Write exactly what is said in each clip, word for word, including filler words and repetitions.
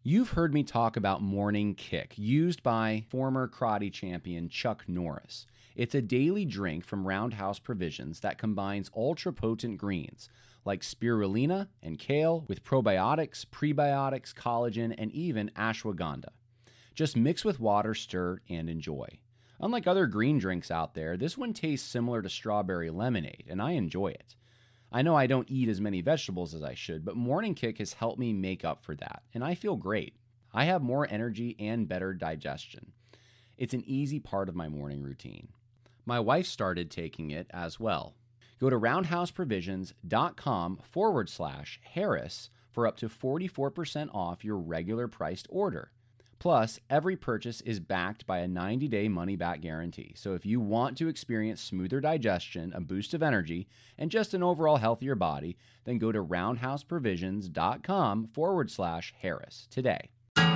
You've heard me talk about Morning Kick, used by former karate champion Chuck Norris. It's a daily drink from Roundhouse Provisions that combines ultra-potent greens like spirulina and kale with probiotics, prebiotics, collagen, and even ashwagandha. Just mix with water, stir, and enjoy. Unlike other green drinks out there, this one tastes similar to strawberry lemonade, and I enjoy it. I know I don't eat as many vegetables as I should, but Morning Kick has helped me make up for that, and I feel great. I have more energy and better digestion. It's an easy part of my morning routine. My wife started taking it as well. Go to roundhouseprovisions.com forward slash Harris for up to forty-four percent off your regular priced order. Plus, every purchase is backed by a ninety-day money-back guarantee. So if you want to experience smoother digestion, a boost of energy, and just an overall healthier body, then go to roundhouseprovisions.com forward slash Harris today.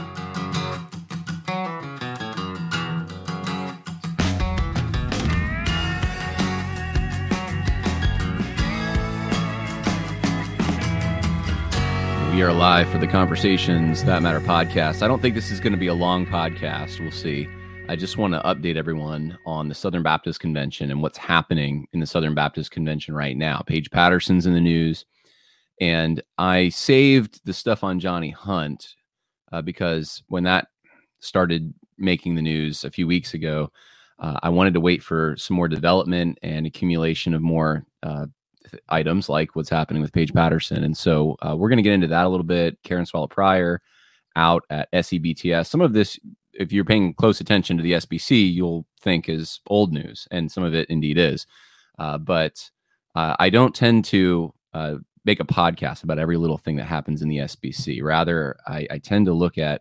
We are live for the Conversations That Matter podcast. I don't think this is going to be a long podcast. We'll see. I just want to update everyone on the Southern Baptist Convention and what's happening in the Southern Baptist Convention right now. Paige Patterson's in the news, and I saved the stuff on Johnny Hunt uh, because when that started making the news a few weeks ago, uh, I wanted to wait for some more development and accumulation of more uh, items like what's happening with Paige Patterson. And so uh, we're going to get into that a little bit. Karen Swallow Prior out at S E B T S. Some of this, if you're paying close attention to the S B C, you'll think is old news, and some of it indeed is. Uh, but uh, I don't tend to uh, make a podcast about every little thing that happens in the S B C. Rather, I, I tend to look at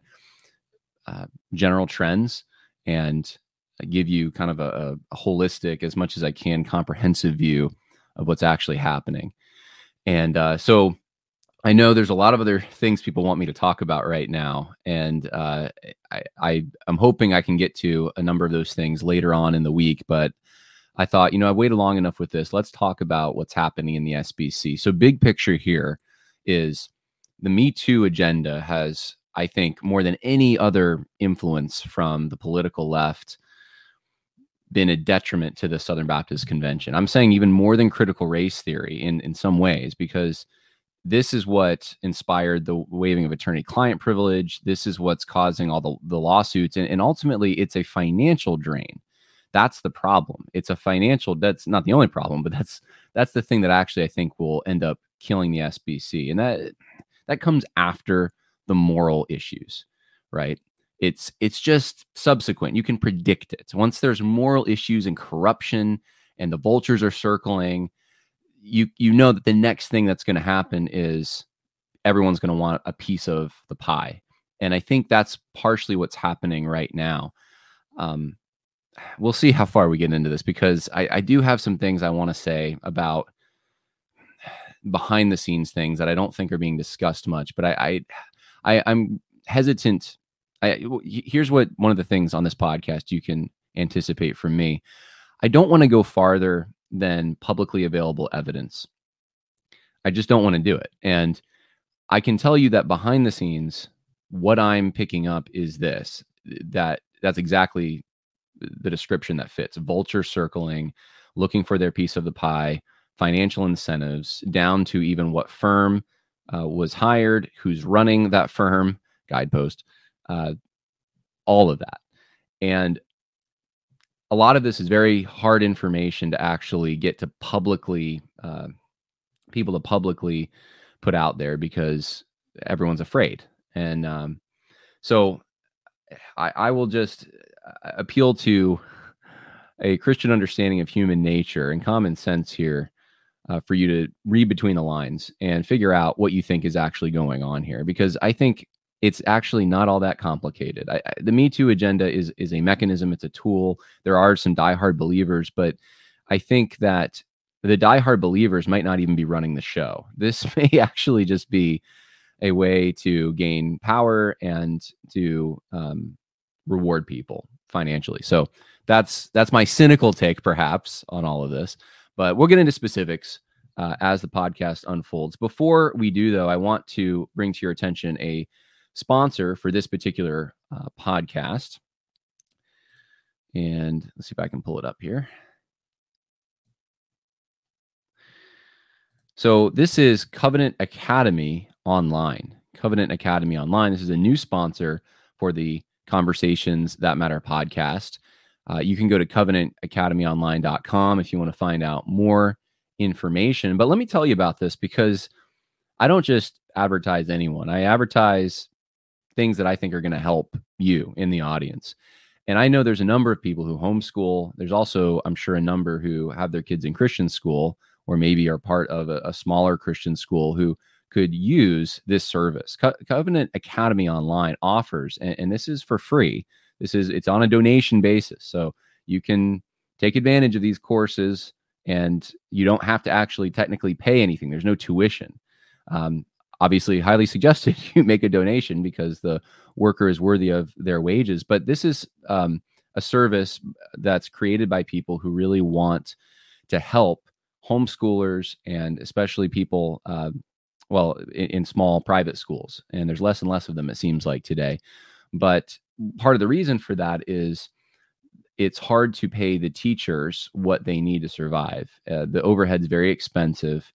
uh, general trends and give you kind of a, a holistic, as much as I can, comprehensive view of what's actually happening. And uh, so I know there's a lot of other things people want me to talk about right now. And uh, I, I, I'm hoping I can get to a number of those things later on in the week. But I thought, you know, I've waited long enough with this. Let's talk about what's happening in the S B C. So big picture here is the Me Too agenda has, I think, more than any other influence from the political left, been a detriment to the Southern Baptist Convention. I'm saying even more than critical race theory in, in some ways, because this is what inspired the waiving of attorney-client privilege. This is what's causing all the, the lawsuits. And, and ultimately, it's a financial drain. That's the problem. It's a financial, that's not the only problem, but that's that's the thing that actually I think will end up killing the S B C. And that that comes after the moral issues, right? It's it's just subsequent. You can predict it. Once there's moral issues and corruption and the vultures are circling, you you know that the next thing that's going to happen is everyone's going to want a piece of the pie. And I think that's partially what's happening right now. Um, we'll see how far we get into this, because I, I do have some things I want to say about behind the scenes things that I don't think are being discussed much. But I, I, I I'm hesitant. I, here's what one of the things on this podcast you can anticipate from me. I don't want to go farther than publicly available evidence. I just don't want to do it. And I can tell you that behind the scenes, what I'm picking up is this, that that's exactly the description that fits. Vulture circling, looking for their piece of the pie, financial incentives, down to even what firm uh, was hired, who's running that firm, guidepost, Uh, all of that. And a lot of this is very hard information to actually get to publicly, uh, people to publicly put out there, because everyone's afraid. And um, so I, I will just appeal to a Christian understanding of human nature and common sense here uh, for you to read between the lines and figure out what you think is actually going on here. Because I think it's actually not all that complicated. I, I, the Me Too agenda is is a mechanism. It's a tool. There are some diehard believers, but I think that the diehard believers might not even be running the show. This may actually just be a way to gain power and to um, reward people financially. So that's that's my cynical take, perhaps, on all of this. But we'll get into specifics uh, as the podcast unfolds. Before we do, though, I want to bring to your attention a sponsor for this particular uh, podcast. And let's see if I can pull it up here. So this is Covenant Academy Online. Covenant Academy Online. This is a new sponsor for the Conversations That Matter podcast. Uh, you can go to covenant academy online dot com if you want to find out more information. But let me tell you about this, because I don't just advertise anyone. I advertise things that I think are going to help you in the audience. And I know there's a number of people who homeschool. There's also, I'm sure, a number who have their kids in Christian school, or maybe are part of a, a smaller Christian school, who could use this service. Co- Covenant Academy Online offers, and, and this is for free. This is, it's on a donation basis. So you can take advantage of these courses, and you don't have to actually technically pay anything. There's no tuition. Um, obviously, highly suggested you make a donation, because the worker is worthy of their wages. But this is um, a service that's created by people who really want to help homeschoolers, and especially people, uh, well, in, in small private schools. And there's less and less of them, it seems like, today. But part of the reason for that is it's hard to pay the teachers what they need to survive. Uh, the overhead is very expensive.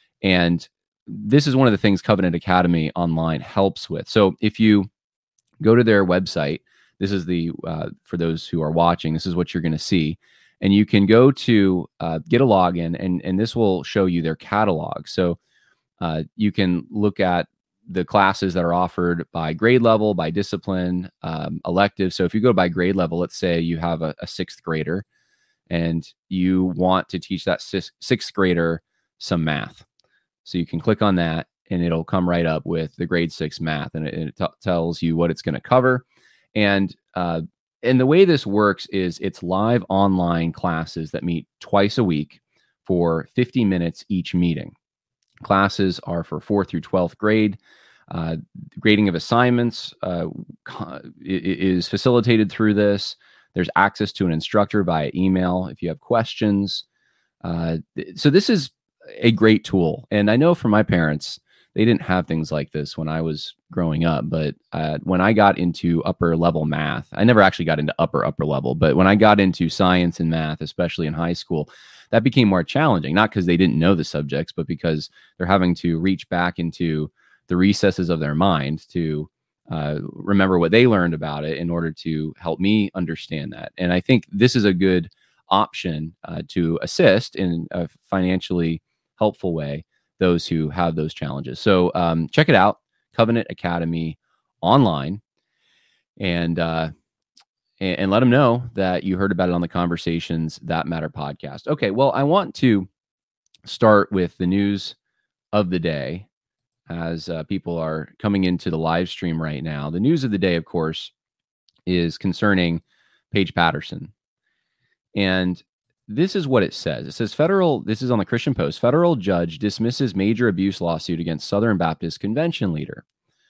And this is one of the things Covenant Academy Online helps with. So if you go to their website, this is the, uh, for those who are watching, this is what you're going to see. And you can go to uh, get a login, and, and this will show you their catalog. So uh, you can look at the classes that are offered by grade level, by discipline, um, elective. So if you go by grade level, let's say you have a, a sixth grader, and you want to teach that sixth, sixth grader some math. So you can click on that, and it'll come right up with the grade six math, and it, it t- tells you what it's going to cover. And uh, and the way this works is it's live online classes that meet twice a week for fifty minutes each meeting. Classes are for fourth through twelfth grade. Uh, grading of assignments uh, is facilitated through this. There's access to an instructor via email if you have questions. Uh, so this is a great tool. And I know from my parents, they didn't have things like this when I was growing up. But uh, when I got into upper level math, I never actually got into upper, upper level. But when I got into science and math, especially in high school, that became more challenging, not because they didn't know the subjects, but because they're having to reach back into the recesses of their mind to uh, remember what they learned about it in order to help me understand that. And I think this is a good option uh, to assist in a financially helpful way those who have those challenges. So um, check it out, Covenant Academy Online, and uh, and, and let them know that you heard about it on the Conversations That Matter podcast. Okay, well, I want to start with the news of the day as uh, people are coming into the live stream right now. The news of the day, of course, is concerning Paige Patterson. And this is what it says. It says federal, this is on the Christian Post, federal judge dismisses major abuse lawsuit against Southern Baptist Convention leader.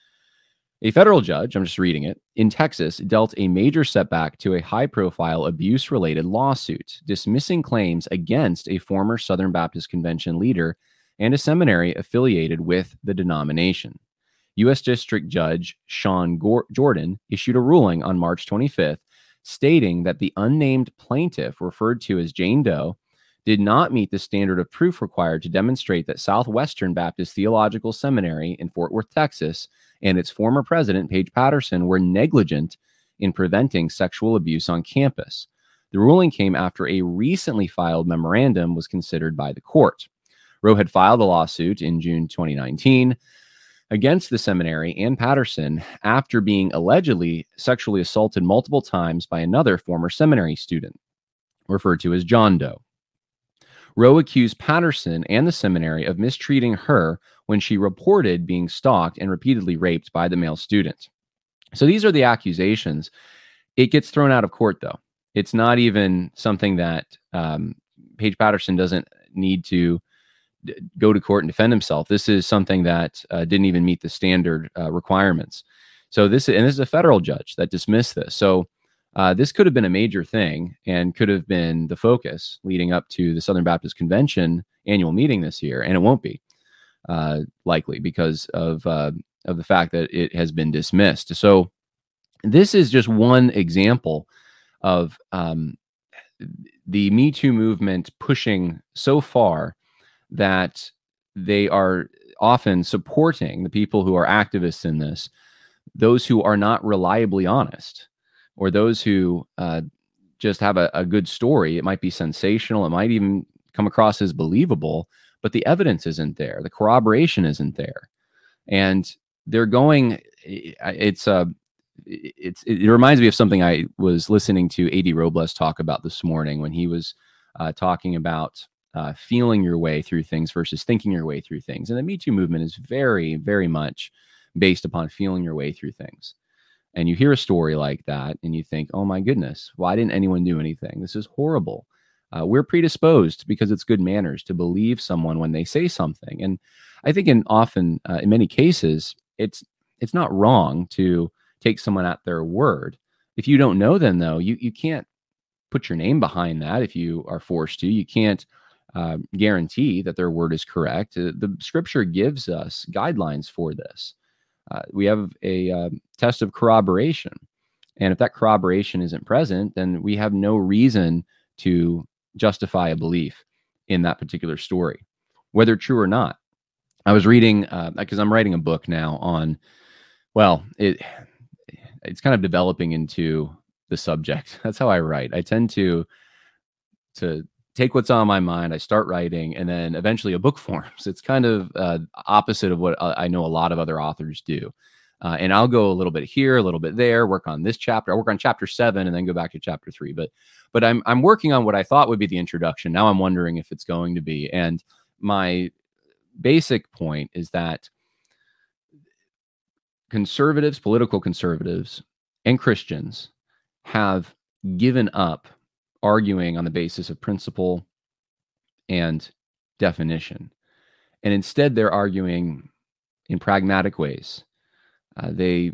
A federal judge, I'm just reading it, in Texas dealt a major setback to a high-profile abuse-related lawsuit, dismissing claims against a former Southern Baptist Convention leader and a seminary affiliated with the denomination. U S District Judge Sean Gor- Jordan issued a ruling on March twenty-fifth, stating that the unnamed plaintiff, referred to as Jane Doe, did not meet the standard of proof required to demonstrate that Southwestern Baptist Theological Seminary in Fort Worth, Texas, and its former president, Paige Patterson, were negligent in preventing sexual abuse on campus. The ruling came after a recently filed memorandum was considered by the court. Roe had filed a lawsuit in June twenty nineteen against the seminary and Patterson after being allegedly sexually assaulted multiple times by another former seminary student, referred to as John Doe. Roe accused Patterson and the seminary of mistreating her when she reported being stalked and repeatedly raped by the male student. So these are the accusations. It gets thrown out of court, though. It's not even something that um, Paige Patterson doesn't need to d- go to court and defend himself. This is something that uh, didn't even meet the standard uh, requirements. So this, and this is a federal judge that dismissed this. So uh, this could have been a major thing and could have been the focus leading up to the Southern Baptist Convention annual meeting this year, and it won't be uh, likely because of uh, of the fact that it has been dismissed. So this is just one example of um, the Me Too movement pushing so far that they are often supporting the people who are activists in this, those who are not reliably honest, or those who uh, just have a, a good story. It might be sensational. It might even come across as believable, but the evidence isn't there. The corroboration isn't there. And they're going, it's a, it's, it reminds me of something I was listening to A D Robles talk about this morning when he was uh, talking about uh, feeling your way through things versus thinking your way through things. And the Me Too movement is very, very much based upon feeling your way through things. And you hear a story like that and you think, oh my goodness, why didn't anyone do anything? This is horrible. Uh, we're predisposed, because it's good manners, to believe someone when they say something. And I think in often, uh, in many cases, it's it's not wrong to take someone at their word. If you don't know them, though, you, you can't put your name behind that if you are forced to. You can't uh, guarantee that their word is correct. Uh, the scripture gives us guidelines for this. Uh, we have a uh, test of corroboration. And if that corroboration isn't present, then we have no reason to justify a belief in that particular story, whether true or not. I was reading, uh, because I'm writing a book now on, well, it it's kind of developing into the subject. That's how I write. I tend to to take what's on my mind, I start writing, and then eventually a book forms. It's kind of uh, opposite of what I know a lot of other authors do. Uh, and I'll go a little bit here, a little bit there, work on this chapter. I work on chapter seven and then go back to chapter three. But but I'm I'm working on what I thought would be the introduction. Now I'm wondering if it's going to be. And my basic point is that conservatives, political conservatives, and Christians have given up arguing on the basis of principle and definition. And instead, they're arguing in pragmatic ways. Uh, they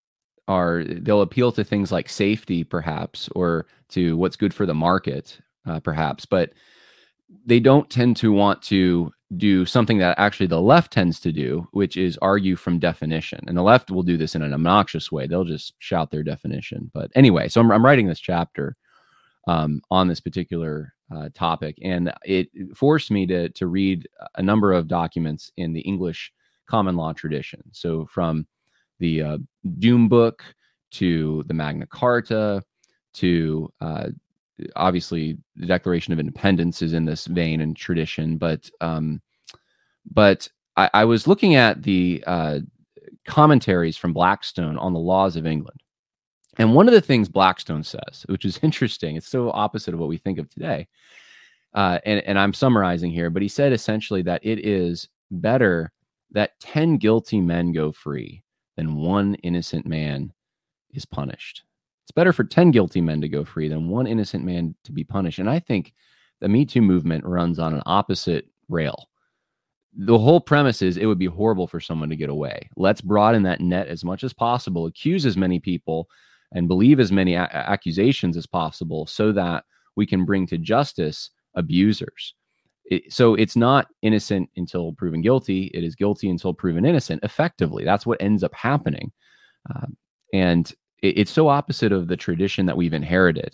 are, they'll appeal to things like safety, perhaps, or to what's good for the market, uh, perhaps, but they don't tend to want to do something that actually the left tends to do, which is argue from definition. And the left will do this in an obnoxious way. They'll just shout their definition. But anyway, so I'm, I'm writing this chapter um, on this particular uh, topic, and it forced me to to read a number of documents in the English common law tradition. So from the uh, Doom Book to the Magna Carta to uh, obviously the Declaration of Independence is in this vein and tradition. But um, but I, I was looking at the uh, commentaries from Blackstone on the laws of England. And one of the things Blackstone says, which is interesting, it's so opposite of what we think of today. Uh, and, and I'm summarizing here, but he said essentially that it is better that ten guilty men go free than one innocent man is punished. It's better for ten guilty men to go free than one innocent man to be punished. And I think the Me Too movement runs on an opposite rail. The whole premise is it would be horrible for someone to get away. Let's broaden that net as much as possible, accuse as many people, and believe as many a- accusations as possible so that we can bring to justice abusers. It, so it's not innocent until proven guilty. It is guilty until proven innocent, effectively. That's what ends up happening. Uh, and it, it's so opposite of the tradition that we've inherited.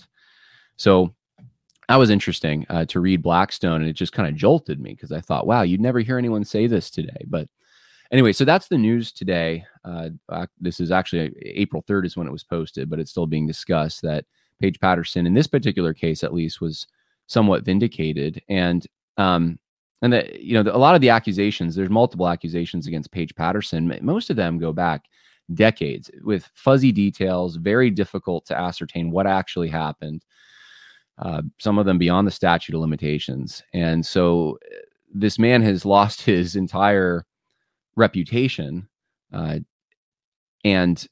So that was interesting uh, to read Blackstone, and it just kind of jolted me because I thought, wow, you'd never hear anyone say this today. But anyway, so that's the news today. Uh, this is actually April third is when it was posted, but it's still being discussed that Paige Patterson, in this particular case at least, was somewhat vindicated. And um, and that, you know, the, a lot of the accusations, there's multiple accusations against Paige Patterson. Most of them go back decades with fuzzy details, very difficult to ascertain what actually happened. Uh, some of them beyond the statute of limitations. And so this man has lost his entire reputation. Uh, and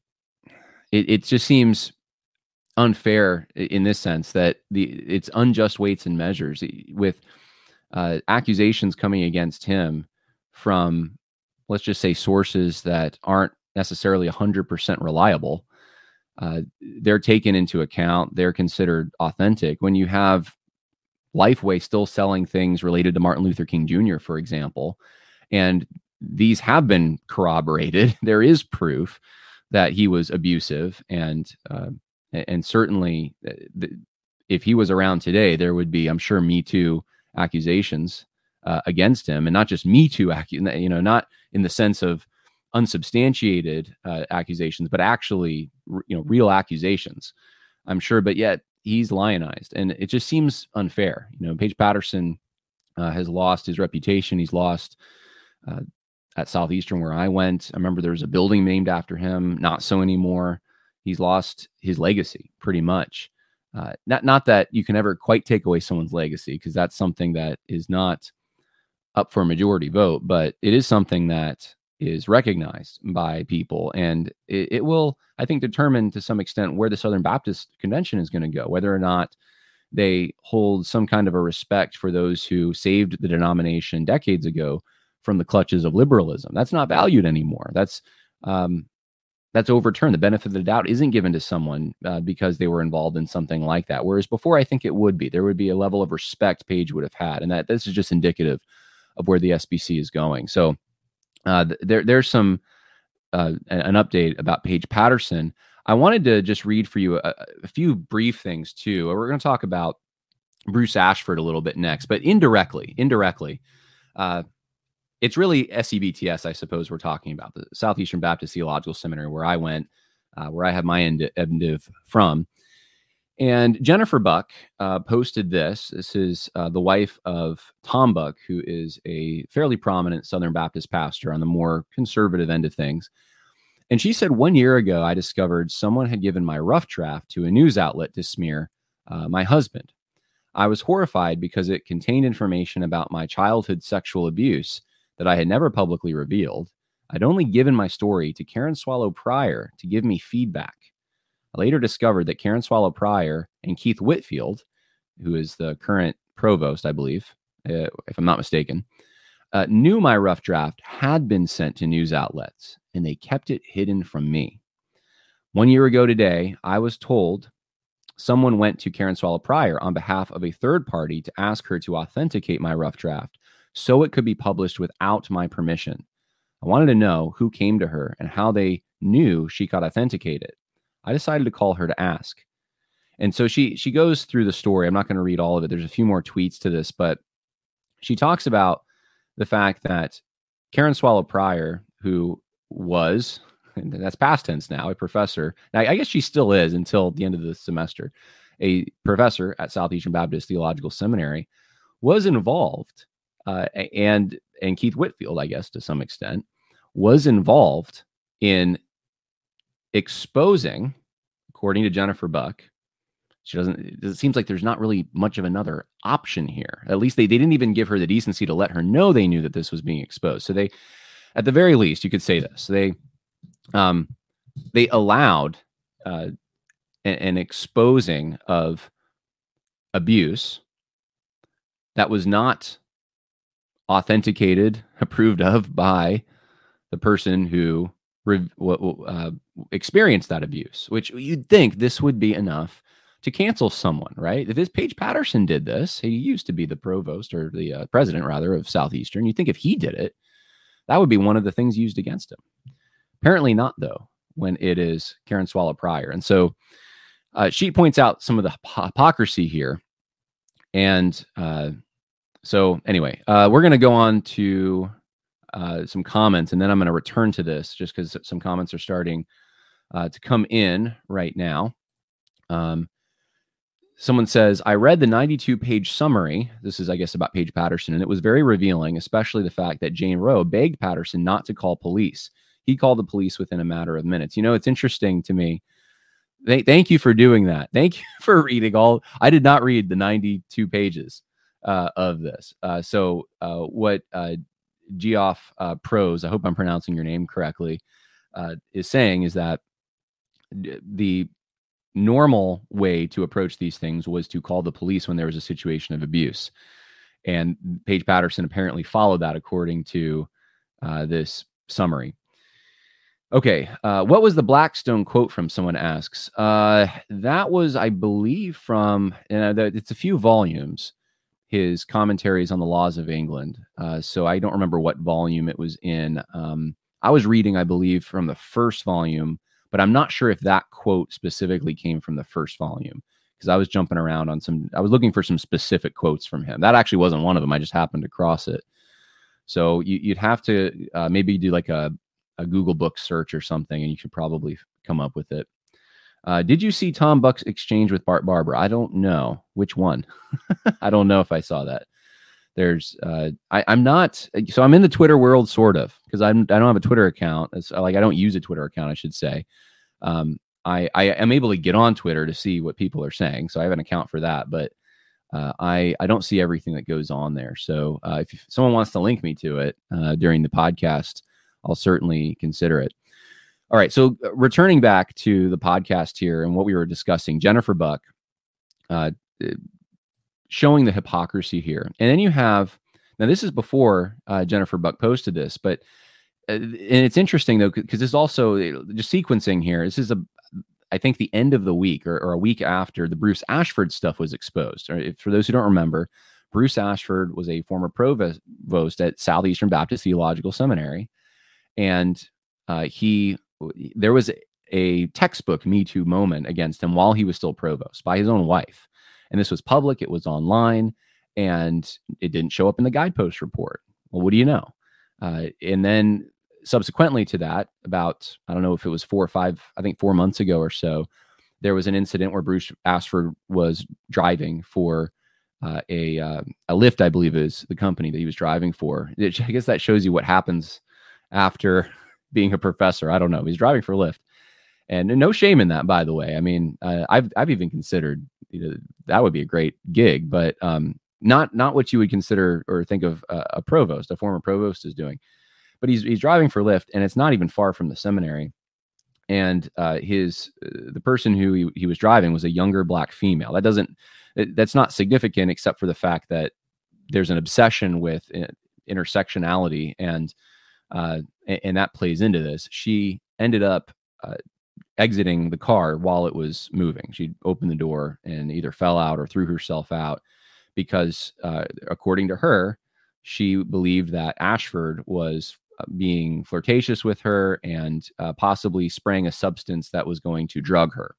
it, it just seems unfair in this sense that the it's unjust weights and measures with uh, accusations coming against him from, let's just say, sources that aren't necessarily one hundred percent reliable. Uh, they're taken into account. They're considered authentic. When you have Lifeway still selling things related to Martin Luther King Junior, for example, and these have been corroborated. There is proof that he was abusive, and uh, and certainly th- if he was around today, there would be, I'm sure, Me Too accusations uh, against him, and not just Me Too, acu- you know, not in the sense of unsubstantiated uh, accusations, but actually, you know, real accusations, I'm sure. But yet he's lionized, and it just seems unfair. You know, Paige Patterson uh, has lost his reputation. He's lost uh, at Southeastern, where I went. I remember there was a building named after him. Not so anymore. He's lost his legacy pretty much. Uh, not not that you can ever quite take away someone's legacy, because that's something that is not up for a majority vote, but it is something that is recognized by people, and it, it will, I think, determine to some extent where the Southern Baptist Convention is going to go, whether or not they hold some kind of a respect for those who saved the denomination decades ago from the clutches of liberalism. That's not valued anymore. That's um, that's overturned. The benefit of the doubt isn't given to someone uh, because they were involved in something like that. Whereas before, I think it would be. There would be a level of respect Paige would have had, and that this is just indicative of where the S B C is going. So uh, there, there's some uh, an update about Paige Patterson. I wanted to just read for you a, a few brief things too. We're going to talk about Bruce Ashford a little bit next, but indirectly, indirectly, uh, it's really S E B T S, I suppose, we're talking about, the Southeastern Baptist Theological Seminary, where I went, uh, where I have my end, end of from. And Jennifer Buck uh, posted this. This is uh, the wife of Tom Buck, who is a fairly prominent Southern Baptist pastor on the more conservative end of things. And she said, one year ago, I discovered someone had given my rough draft to a news outlet to smear uh, my husband. I was horrified because it contained information about my childhood sexual abuse that I had never publicly revealed. I'd only given my story to Karen Swallow Prior to give me feedback. I later discovered that Karen Swallow Prior and Keith Whitfield, who is the current provost, I believe, uh, if I'm not mistaken, uh, knew my rough draft had been sent to news outlets, and they kept it hidden from me. One year ago today, I was told someone went to Karen Swallow Prior on behalf of a third party to ask her to authenticate my rough draft so it could be published without my permission. I wanted to know who came to her and how they knew she could authenticate it. I decided to call her to ask. And so she she goes through the story. I'm not going to read all of it. There's a few more tweets to this, but she talks about the fact that Karen Swallow Prior, who was, and that's past tense now, a professor. Now, I guess she still is until the end of the semester, a professor at Southeastern Baptist Theological Seminary, was involved, uh, and and Keith Whitfield, I guess, to some extent, was involved in exposing, according to Jennifer Buck. She doesn't, it seems like there's not really much of another option here. At least they, they didn't even give her the decency to let her know they knew that this was being exposed. So they, at the very least, you could say this. They, um, they allowed uh, an, an exposing of abuse that was not authenticated, approved of by the person who re- uh, experienced that abuse, which you'd think this would be enough to cancel someone, right? If this Paige Patterson did this, he used to be the provost or the uh, president, rather, of Southeastern. You'd think if he did it, that would be one of the things used against him. Apparently not, though, when it is Karen Swallow Prior. And so uh, she points out some of the hypocrisy here. And uh, so anyway, uh, we're going to go on to uh, some comments, and then I'm going to return to this just because some comments are starting uh, to come in right now. Um, Someone says, I read the ninety-two page summary. This is, I guess, about Paige Patterson, and it was very revealing, especially the fact that Jane Roe begged Patterson not to call police. He called the police within a matter of minutes. You know, it's interesting to me. Th- thank you for doing that. Thank you for reading all. I did not read the ninety-two pages uh, of this. Uh, so uh, what uh, Geoff uh, Prose, I hope I'm pronouncing your name correctly, uh, is saying is that the normal way to approach these things was to call the police when there was a situation of abuse. And Paige Patterson apparently followed that according to uh, this summary. Okay. Uh, what was the Blackstone quote from, someone asks? Uh, that was, I believe, from, uh, the, it's a few volumes. his commentaries on the laws of England. Uh, so I don't remember what volume it was in. Um, I was reading, I believe, from the first volume, but I'm not sure if that quote specifically came from the first volume, because I was jumping around on some, I was looking for some specific quotes from him. That actually wasn't one of them. I just happened to cross it. So you, you'd have to uh, maybe do like a, a Google book search or something, and you could probably come up with it. Uh, did you see Tom Buck's exchange with Bart Barber? I don't know which one. I don't know if I saw that. There's, uh, I, I'm not, so I'm in the Twitter world, sort of, because I'm, I don't have a Twitter account. It's like, I don't use a Twitter account, I should say. Um, I, I am able to get on Twitter to see what people are saying. So I have an account for that, but uh, I, I don't see everything that goes on there. So uh, if someone wants to link me to it uh, during the podcast, I'll certainly consider it. All right. So uh, returning back to the podcast here and what we were discussing, Jennifer Buck, uh, showing the hypocrisy here. And then you have, now this is before uh, Jennifer Buck posted this, but, uh, and it's interesting though, because this also, just sequencing here, this is a, I think the end of the week or, or a week after the Bruce Ashford stuff was exposed. Right? For those who don't remember, Bruce Ashford was a former provost at Southeastern Baptist Theological Seminary. And uh, he, there was a, a textbook Me Too moment against him while he was still provost by his own wife. And this was public, it was online, and it didn't show up in the Guidepost report. Well, what do you know? Uh, and then subsequently to that, about, I don't know if it was four or five, I think four months ago or so, there was an incident where Bruce Ashford was driving for uh, a uh, a Lyft, I believe is the company that he was driving for. It, I guess that shows you what happens after being a professor. I don't know. He's driving for Lyft. And no shame in that, by the way. I mean, uh, I've I've even considered, you know, that would be a great gig, but um, not not what you would consider or think of uh, a provost, a former provost is doing. But he's he's driving for Lyft, and it's not even far from the seminary. And uh, his uh, the person who he, he was driving was a younger black female. That doesn't that's not significant, except for the fact that there's an obsession with intersectionality, and uh, and that plays into this. She ended up uh, exiting the car while it was moving. She opened the door and either fell out or threw herself out because, uh, according to her, she believed that Ashford was being flirtatious with her and uh, possibly spraying a substance that was going to drug her.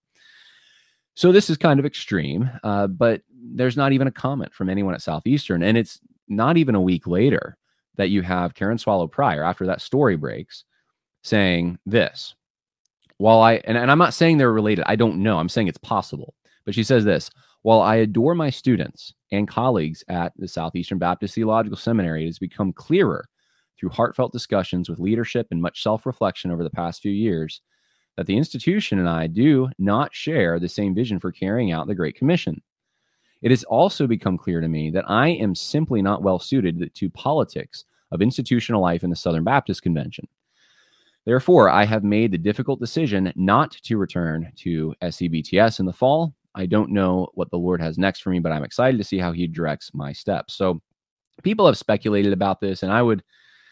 So this is kind of extreme, uh, but there's not even a comment from anyone at Southeastern. And it's not even a week later that you have Karen Swallow Prior, after that story breaks, saying this. While I, and, and I'm not saying they're related, I don't know, I'm saying it's possible. But she says this: while I adore my students and colleagues at the Southeastern Baptist Theological Seminary, it has become clearer through heartfelt discussions with leadership and much self-reflection over the past few years that the institution and I do not share the same vision for carrying out the Great Commission. It has also become clear to me that I am simply not well suited to politics of institutional life in the Southern Baptist Convention. Therefore, I have made the difficult decision not to return to S C B T S in the fall. I don't know what the Lord has next for me, but I'm excited to see how he directs my steps. So people have speculated about this, and I would,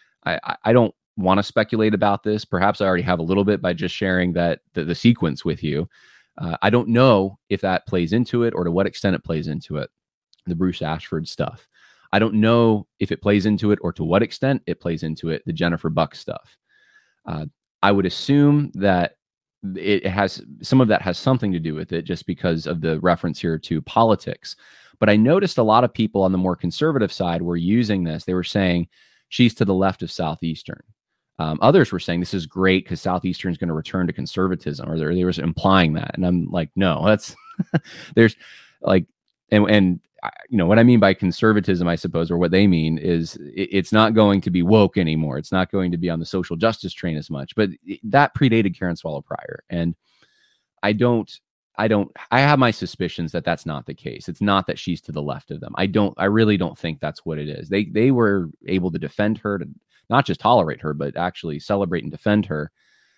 I, I don't want to speculate about this. Perhaps I already have a little bit by just sharing that the, the sequence with you. Uh, I don't know if that plays into it or to what extent it plays into it, the Bruce Ashford stuff. I don't know if it plays into it or to what extent it plays into it, the Jennifer Buck stuff. Uh, I would assume that it has, some of that has something to do with it just because of the reference here to politics. But I noticed a lot of people on the more conservative side were using this. They were saying she's to the left of Southeastern. Um, others were saying this is great because Southeastern is going to return to conservatism, or they were implying that. And I'm like, no, that's there's like, and, and you know, what I mean by conservatism, I suppose, or what they mean is it, it's not going to be woke anymore. It's not going to be on the social justice train as much, but that predated Karen Swallow Prior. And I don't, I don't, I have my suspicions that that's not the case. It's not that she's to the left of them. I don't, I really don't think that's what it is. They, they were able to defend her, to not just tolerate her, but actually celebrate and defend her.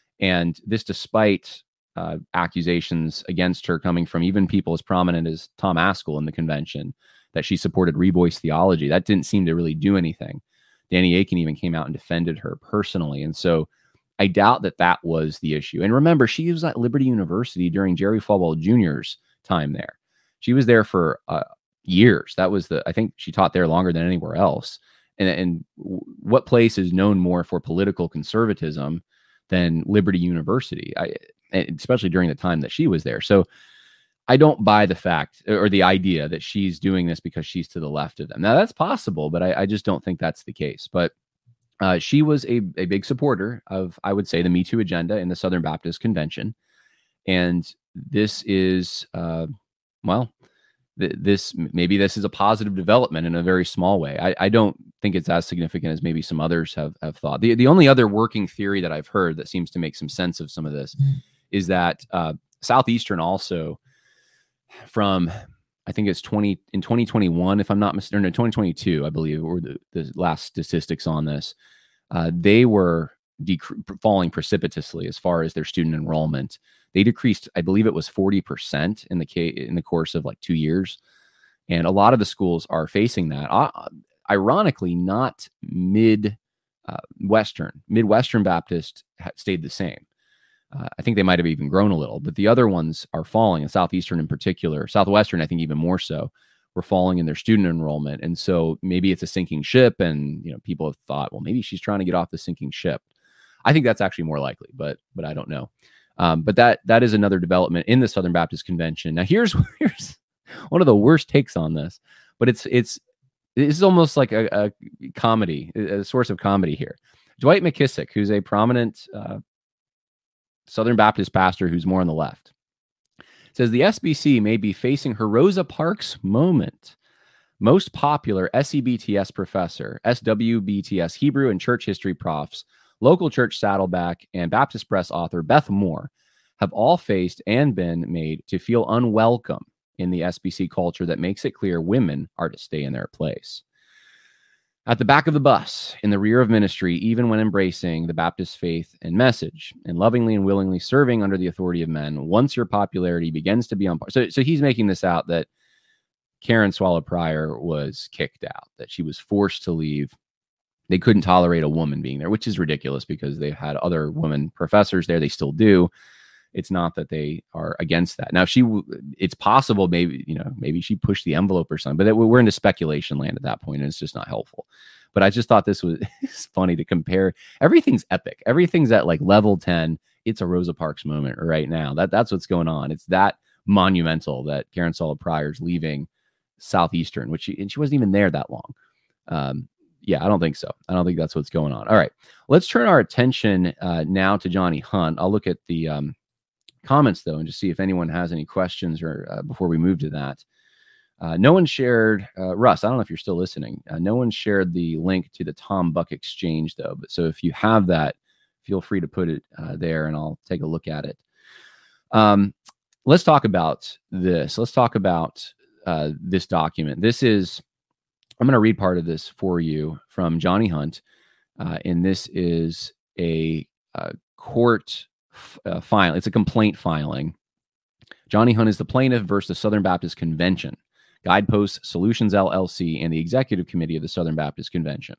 And this, despite uh, accusations against her coming from even people as prominent as Tom Askell in the convention, that she supported Reboyce theology. That didn't seem to really do anything. Danny Akin even came out and defended her personally. And so I doubt that that was the issue. And remember, she was at Liberty University during Jerry Falwell Junior's time there. She was there for uh, years. That was the, I think she taught there longer than anywhere else. And, and what place is known more for political conservatism than Liberty University, I, especially during the time that she was there. So I don't buy the fact or the idea that she's doing this because she's to the left of them. Now that's possible, but I, I just don't think that's the case. But uh, she was a, a big supporter of, I would say, the Me Too agenda in the Southern Baptist Convention. And this is, uh, well, th- this maybe this is a positive development in a very small way. I, I don't think it's as significant as maybe some others have, have thought. The, the only other working theory that I've heard that seems to make some sense of some of this mm-hmm. is that uh, Southeastern also, from I think it's twenty in twenty twenty-one, if I'm not mistaken, no, twenty twenty-two, I believe, were the, the last statistics on this. Uh, they were dec- falling precipitously as far as their student enrollment. They decreased, I believe it was forty percent in the case, in the course of like two years. And a lot of the schools are facing that. Uh, ironically, not mid uh, Western, Midwestern Baptist ha- stayed the same. Uh, I think they might have even grown a little, but the other ones are falling, and Southeastern in particular, Southwestern, I think even more so, were falling in their student enrollment. And so maybe it's a sinking ship, and you know, people have thought, well, maybe she's trying to get off the sinking ship. I think that's actually more likely, but but I don't know. Um, but that that is another development in the Southern Baptist Convention. Now, here's here's one of the worst takes on this, but it's it's this is almost like a, a comedy, a source of comedy here. Dwight McKissick, who's a prominent uh, Southern Baptist pastor who's more on the left, says the S B C may be facing her Rosa Parks moment. Most popular S E B T S professor, S W B T S Hebrew and church history profs, local church Saddleback, and Baptist Press author Beth Moore have all faced and been made to feel unwelcome in the S B C culture that makes it clear women are to stay in their place. At the back of the bus, in the rear of ministry, even when embracing the Baptist faith and message, and lovingly and willingly serving under the authority of men, once your popularity begins to be on par. So, so he's making this out that Karen Swallow Prior was kicked out, that she was forced to leave. They couldn't tolerate a woman being there, which is ridiculous because they've had other women professors there. They still do. It's not that they are against that. Now, she, it's possible maybe, you know, maybe she pushed the envelope or something, but we're into speculation land at that point, and it's just not helpful. But I just thought this was funny to compare. Everything's epic. Everything's at like level ten. It's a Rosa Parks moment right now. That That's what's going on. It's that monumental that Karen Swallow Prior's leaving Southeastern, which she, and she wasn't even there that long. Um, Yeah, I don't think so. I don't think that's what's going on. All right, let's turn our attention uh, now to Johnny Hunt. I'll look at the um, comments, though, and just see if anyone has any questions or uh, before we move to that. Uh, no one shared, uh, Russ, I don't know if you're still listening. Uh, no one shared the link to the Tom Buck exchange, though. But so if you have that, feel free to put it uh, there, and I'll take a look at it. Um, let's talk about this. Let's talk about uh, this document. This is... I'm going to read part of this for you from Johnny Hunt, uh, and this is a, a court f- uh, file. It's a complaint filing. Johnny Hunt is the plaintiff versus the Southern Baptist Convention, Guidepost Solutions L L C, and the Executive Committee of the Southern Baptist Convention.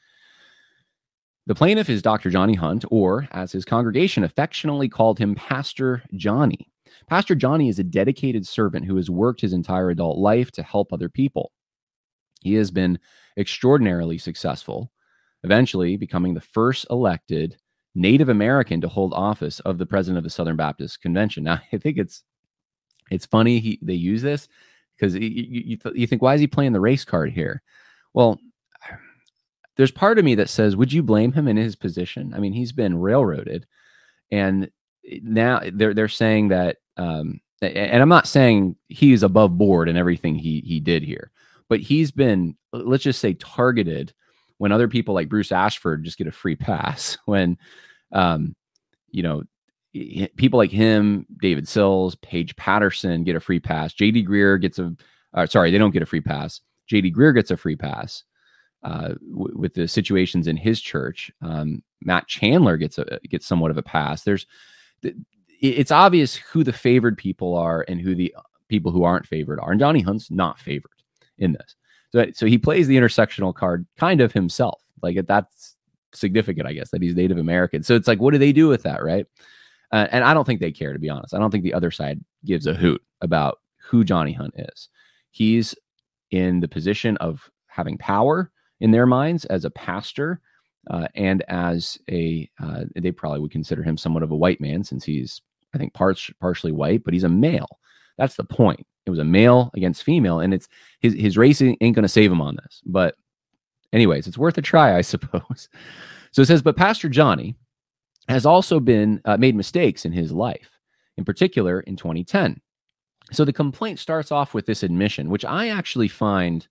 The plaintiff is Doctor Johnny Hunt, or as his congregation affectionately called him, Pastor Johnny. Pastor Johnny is a dedicated servant who has worked his entire adult life to help other people. He has been extraordinarily successful, eventually becoming the first elected Native American to hold office of the president of the Southern Baptist Convention. Now, I think it's it's funny he, they use this because you, you, you think, why is he playing the race card here? Well, there's part of me that says, would you blame him in his position? I mean, he's been railroaded, and now they're they're saying that, um, and I'm not saying he's above board in everything he he did here. But he's been, let's just say, targeted when other people like Bruce Ashford just get a free pass. When, um, you know, people like him, David Sills, Paige Patterson get a free pass. J D Greer gets a, uh, sorry, they don't get a free pass. J D Greer gets a free pass uh, w- with the situations in his church. Um, Matt Chandler gets a gets somewhat of a pass. There's, it's obvious who the favored people are and who the people who aren't favored are. And Johnny Hunt's not favored in this. So, so he plays the intersectional card kind of himself. Like that's significant, I guess, that he's Native American. So it's like, what do they do with that, right? Uh, and I don't think they care, to be honest. I don't think the other side gives a hoot about who Johnny Hunt is. He's in the position of having power in their minds as a pastor uh, and as a, uh, they probably would consider him somewhat of a white man since he's, I think, par- partially white, but he's a male. That's the point. It was a male against female, and it's his, his race ain't going to save him on this. But anyways, it's worth a try, I suppose. So it says, but Pastor Johnny has also been uh, made mistakes in his life, in particular in twenty ten. So the complaint starts off with this admission, which I actually find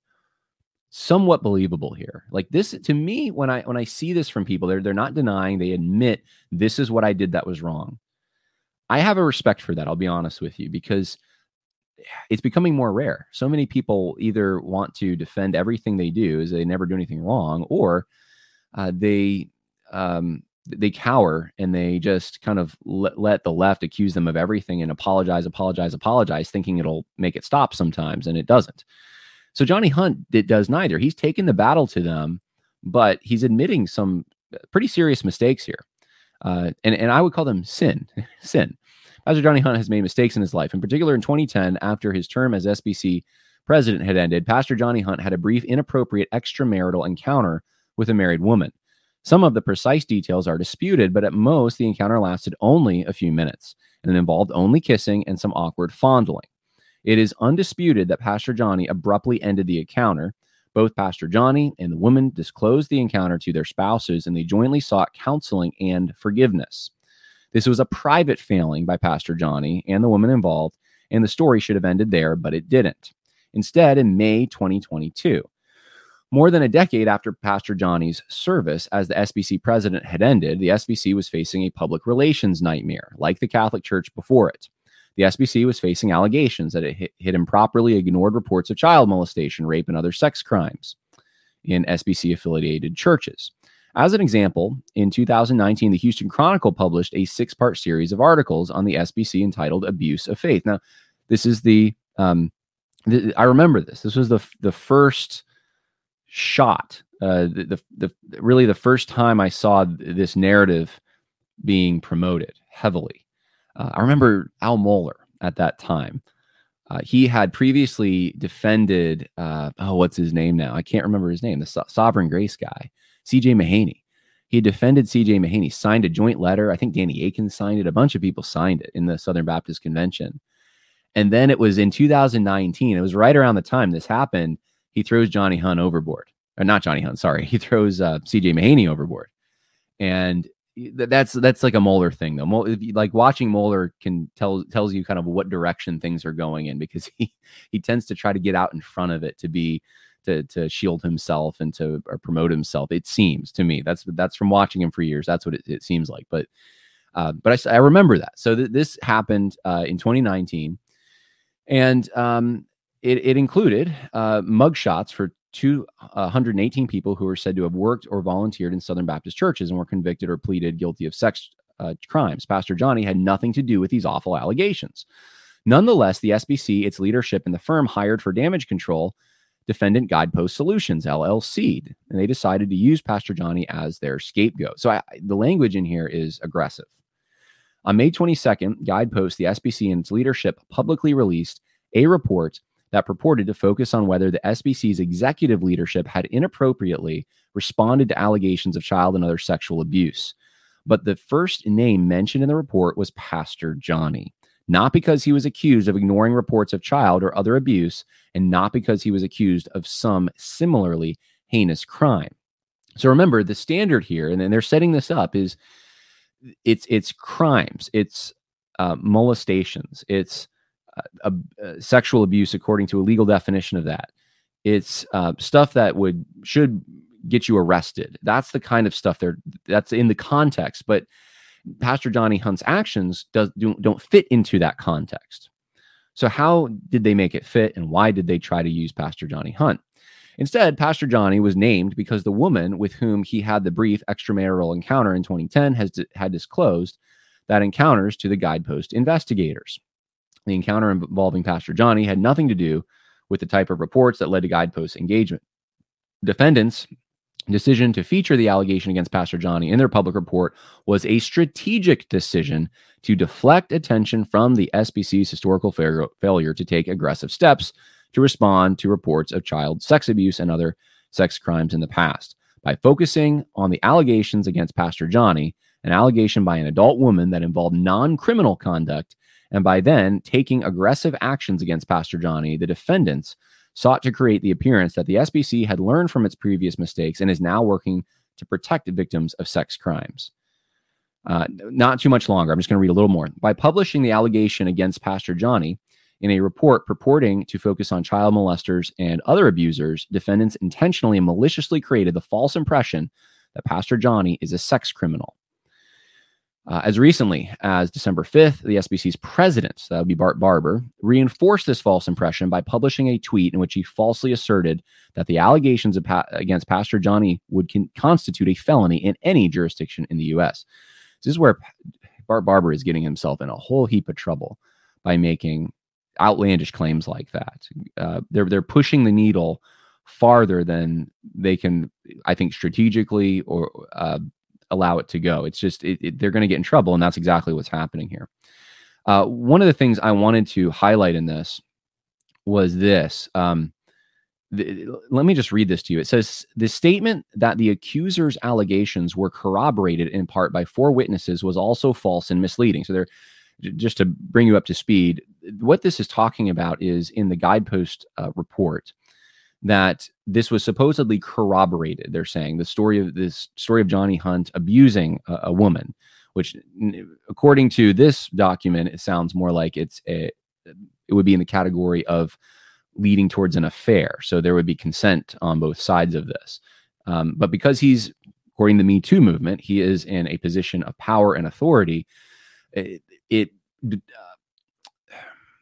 somewhat believable here. Like this, to me, when I when I see this from people, they're they're not denying, they admit this is what I did that was wrong. I have a respect for that, I'll be honest with you, because it's becoming more rare. So many people either want to defend everything they do as they never do anything wrong, or uh, they um, they cower and they just kind of let, let the left accuse them of everything and apologize, apologize, apologize, thinking it'll make it stop sometimes, and it doesn't. So Johnny Hunt it does neither. He's taken the battle to them, but he's admitting some pretty serious mistakes here. Uh, and, and I would call them sin, sin. Pastor Johnny Hunt has made mistakes in his life. In particular, in twenty ten, after his term as S B C president had ended, Pastor Johnny Hunt had a brief, inappropriate extramarital encounter with a married woman. Some of the precise details are disputed, but at most, the encounter lasted only a few minutes and involved only kissing and some awkward fondling. It is undisputed that Pastor Johnny abruptly ended the encounter. Both Pastor Johnny and the woman disclosed the encounter to their spouses, and they jointly sought counseling and forgiveness. This was a private failing by Pastor Johnny and the woman involved, and the story should have ended there, but it didn't. Instead, in May twenty twenty-two, more than a decade after Pastor Johnny's service as the S B C president had ended, the S B C was facing a public relations nightmare, like the Catholic Church before it. The S B C was facing allegations that it had improperly ignored reports of child molestation, rape, and other sex crimes in S B C-affiliated churches. As an example, in two thousand nineteen, the Houston Chronicle published a six-part series of articles on the S B C entitled Abuse of Faith. Now, this is the, um, th- I remember this. This was the the first shot, uh, the, the, the really the first time I saw this narrative being promoted heavily. Uh, I remember Al Mohler at that time. Uh, he had previously defended, uh, oh, what's his name now? I can't remember his name, the so- Sovereign Grace guy. C J Mahaney. He had defended C J Mahaney, signed a joint letter. I think Danny Aikens signed it. A bunch of people signed it in the Southern Baptist Convention. And then it was in two thousand nineteen. It was right around the time this happened. He throws Johnny Hunt overboard. Or not Johnny Hunt, sorry. He throws uh, C J Mahaney overboard. And that's that's like a Mohler thing, though. Mo- like watching Mohler can tell tells you kind of what direction things are going in, because he, he tends to try to get out in front of it to be to to shield himself and to or promote himself. It seems to me that's that's from watching him for years. That's what it, it seems like. But uh, but I, I remember that. So th- this happened uh, in twenty nineteen, and um, it it included uh, mugshots for two hundred eighteen people who were said to have worked or volunteered in Southern Baptist churches and were convicted or pleaded guilty of sex uh, crimes. Pastor Johnny had nothing to do with these awful allegations. Nonetheless, the S B C, its leadership, and the firm hired for damage control Defendant Guidepost Solutions, L L C, and they decided to use Pastor Johnny as their scapegoat. So I, the language in here is aggressive. On May twenty-second, Guidepost, the S B C, and its leadership publicly released a report that purported to focus on whether the S B C's executive leadership had inappropriately responded to allegations of child and other sexual abuse. But the first name mentioned in the report was Pastor Johnny, not because he was accused of ignoring reports of child or other abuse, and not because he was accused of some similarly heinous crime. So remember, the standard here, and then they're setting this up, is it's it's crimes, it's uh, molestations, it's uh, uh, sexual abuse according to a legal definition of that. It's uh, stuff that would should get you arrested. That's the kind of stuff there. That's in the context, but Pastor Johnny Hunt's actions does, don't, don't fit into that context. So how did they make it fit, and why did they try to use Pastor Johnny Hunt? Instead, Pastor Johnny was named because the woman with whom he had the brief extramarital encounter in twenty ten has d- had disclosed that encounters to the Guidepost investigators. The encounter involving Pastor Johnny had nothing to do with the type of reports that led to Guidepost engagement. Defendants' decision to feature the allegation against Pastor Johnny in their public report was a strategic decision to deflect attention from the S B C's historical fa- failure to take aggressive steps to respond to reports of child sex abuse and other sex crimes in the past. By focusing on the allegations against Pastor Johnny, an allegation by an adult woman that involved non-criminal conduct, and by then taking aggressive actions against Pastor Johnny, the defendants sought to create the appearance that the S B C had learned from its previous mistakes and is now working to protect victims of sex crimes. Uh, not too much longer. I'm just going to read a little more. By publishing the allegation against Pastor Johnny in a report purporting to focus on child molesters and other abusers, defendants intentionally and maliciously created the false impression that Pastor Johnny is a sex criminal. Uh, as recently as December fifth, the S B C's president, that would be Bart Barber, reinforced this false impression by publishing a tweet in which he falsely asserted that the allegations of pa- against Pastor Johnny would con- constitute a felony in any jurisdiction in the U S. This is where Bart Barber is getting himself in a whole heap of trouble by making outlandish claims like that. Uh, they're they're pushing the needle farther than they can, I think, strategically or uh, allow it to go. It's just it, it, they're going to get in trouble, and that's exactly what's happening here. Uh, one of the things I wanted to highlight in this was this. Um, the, let me just read this to you. It says, the statement that the accuser's allegations were corroborated in part by four witnesses was also false and misleading. So they're just to bring you up to speed, what this is talking about is in the Guidepost uh, report that this was supposedly corroborated. They're saying the story of this story of Johnny Hunt abusing a, a woman, which according to this document, it sounds more like it's a, it would be in the category of leading towards an affair. So there would be consent on both sides of this. Um, but because he's, according to the Me Too movement, he is in a position of power and authority, it, it uh,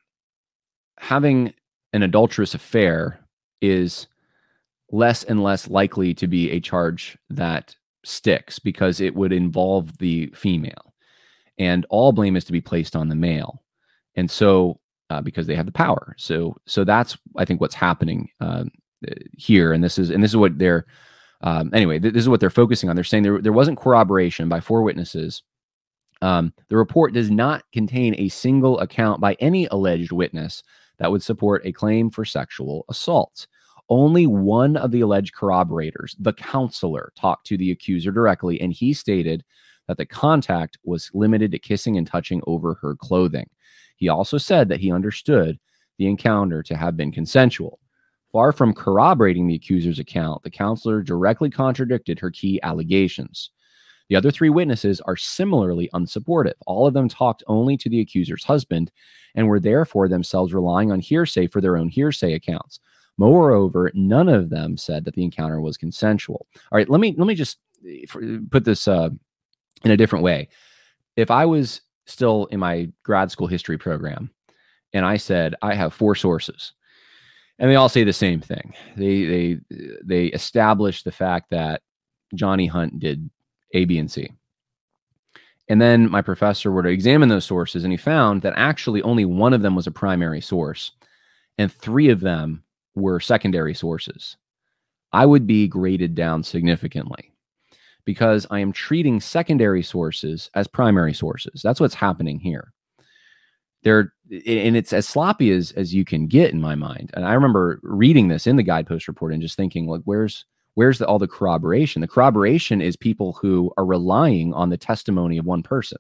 having an adulterous affair is less and less likely to be a charge that sticks because it would involve the female, and all blame is to be placed on the male. And so, uh, because they have the power, so so that's I think what's happening um, here, and this is and this is what they're um, anyway. Th- this is what they're focusing on. They're saying there there wasn't corroboration by four witnesses. Um, the report does not contain a single account by any alleged witness that would support a claim for sexual assault. Only one of the alleged corroborators, the counselor, talked to the accuser directly, and he stated that the contact was limited to kissing and touching over her clothing. He also said that he understood the encounter to have been consensual. Far from corroborating the accuser's account, the counselor directly contradicted her key allegations. The other three witnesses are similarly unsupportive. All of them talked only to the accuser's husband and were therefore themselves relying on hearsay for their own hearsay accounts. Moreover, none of them said that the encounter was consensual. All right, let me let me just put this uh, in a different way. If I was still in my grad school history program and I said I have four sources, and they all say the same thing, they they they establish the fact that Johnny Hunt did A, B, and C. And then my professor were to examine those sources, and he found that actually only one of them was a primary source, and three of them were secondary sources. I would be graded down significantly because I am treating secondary sources as primary sources. That's what's happening here. They're, and it's as sloppy as, as you can get in my mind. And I remember reading this in the Guidepost report and just thinking, like, where's Where's the, all the corroboration? The corroboration is people who are relying on the testimony of one person.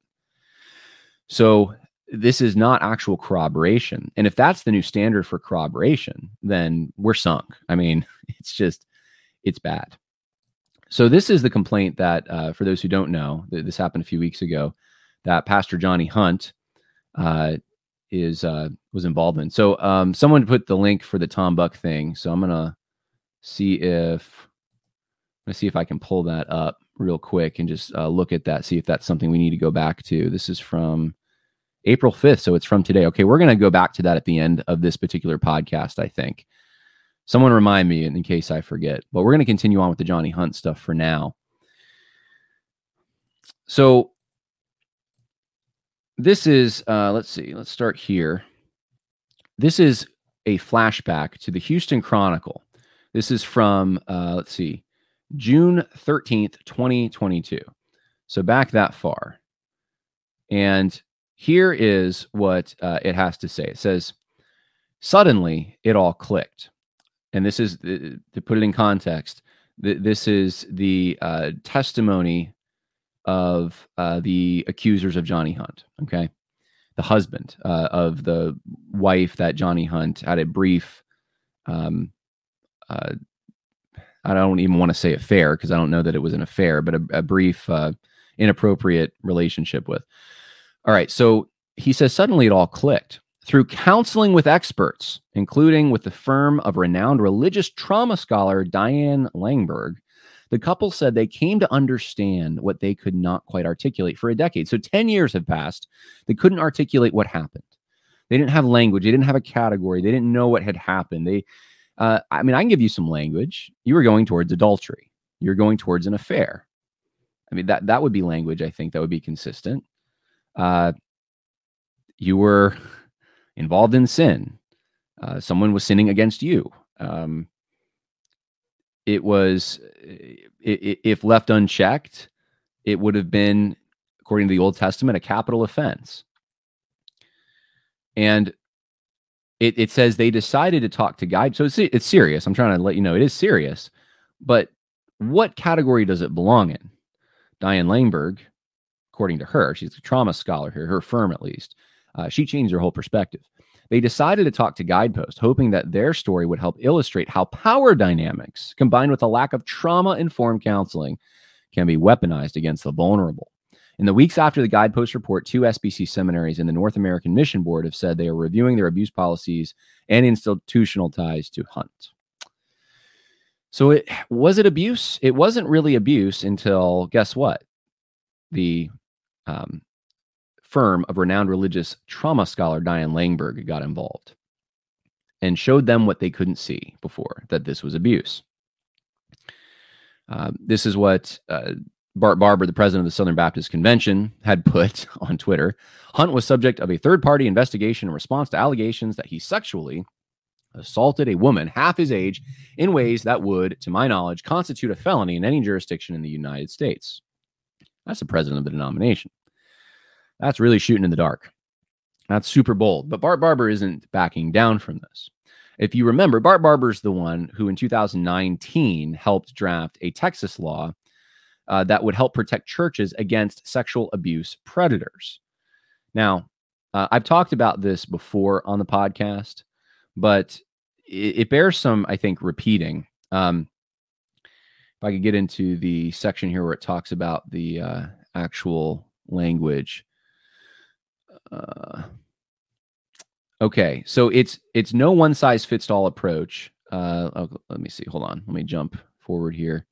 So this is not actual corroboration. And if that's the new standard for corroboration, then we're sunk. I mean, it's just, it's bad. So this is the complaint that, uh, for those who don't know, th- this happened a few weeks ago, that Pastor Johnny Hunt uh, is uh, was involved in. So um, someone put the link for the Tom Buck thing. So I'm going to see if... Let's see if I can pull that up real quick and just uh, look at that, see if that's something we need to go back to. This is from April fifth, so it's from today. Okay, we're going to go back to that at the end of this particular podcast, I think. Someone remind me in case I forget. But we're going to continue on with the Johnny Hunt stuff for now. So this is, uh, let's see, let's start here. This is a flashback to the Houston Chronicle. This is from, uh, let's see, June thirteenth, twenty twenty-two. So back that far. And here is what uh, it has to say. It says, Suddenly, it all clicked. And this is, uh, to put it in context, th- this is the uh, testimony of uh, the accusers of Johnny Hunt, okay? The husband uh, of the wife that Johnny Hunt had a brief, um, uh, I don't even want to say affair because I don't know that it was an affair, but a, a brief, uh, inappropriate relationship with. All right, so he says, suddenly it all clicked. Through counseling with experts, including with the firm of renowned religious trauma scholar Diane Langberg, the couple said they came to understand what they could not quite articulate for a decade. So ten years have passed. They couldn't articulate what happened. They didn't have language. They didn't have a category. They didn't know what had happened. They, uh, I mean, I can give you some language. You were going towards adultery. You're going towards an affair. I mean, that, that would be language, I think, that would be consistent. Uh, you were involved in sin. Uh, someone was sinning against you. Um, it was, it, if left unchecked, it would have been, according to the Old Testament, a capital offense. And it, it says they decided to talk to guide. So it's, it's serious. I'm trying to let you know it is serious. But what category does it belong in? Diane Langberg, according to her, she's a trauma scholar here, her firm at least, uh, she changed her whole perspective. They decided to talk to Guidepost, hoping that their story would help illustrate how power dynamics, combined with a lack of trauma-informed counseling, can be weaponized against the vulnerable. In the weeks after the Guidepost report, two S B C seminaries and the North American Mission Board have said they are reviewing their abuse policies and institutional ties to Hunt. So it was it abuse? It wasn't really abuse until, guess what? The um, firm of renowned religious trauma scholar Diane Langberg got involved and showed them what they couldn't see before, that this was abuse. Uh, this is what uh, Bart Barber, the president of the Southern Baptist Convention, had put on Twitter. Hunt was subject of a third-party investigation in response to allegations that he sexually assaulted a woman half his age in ways that would, to my knowledge, constitute a felony in any jurisdiction in the United States. That's the president of the denomination. That's really shooting in the dark. That's super bold. But Bart Barber isn't backing down from this. If you remember, Bart Barber's the one who in two thousand nineteen helped draft a Texas law uh, that would help protect churches against sexual abuse predators. Now, uh, I've talked about this before on the podcast, but it, it bears some, I think, repeating. Um, if I could get into the section here where it talks about the uh, actual language. Uh, okay, so it's it's no one size fits all approach. Uh, oh, let me see. Hold on. Let me jump forward here.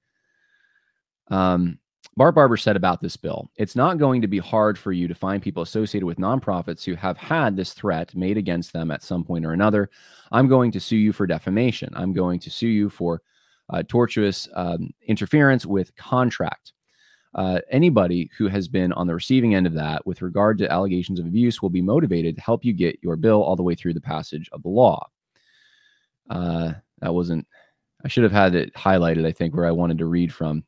Um, Bart Barber said about this bill, it's not going to be hard for you to find people associated with nonprofits who have had this threat made against them at some point or another. I'm going to sue you for defamation. I'm going to sue you for uh, tortuous um, interference with contract. Uh, anybody who has been on the receiving end of that with regard to allegations of abuse will be motivated to help you get your bill all the way through the passage of the law. Uh, that wasn't, I should have had it highlighted, I think, where I wanted to read from.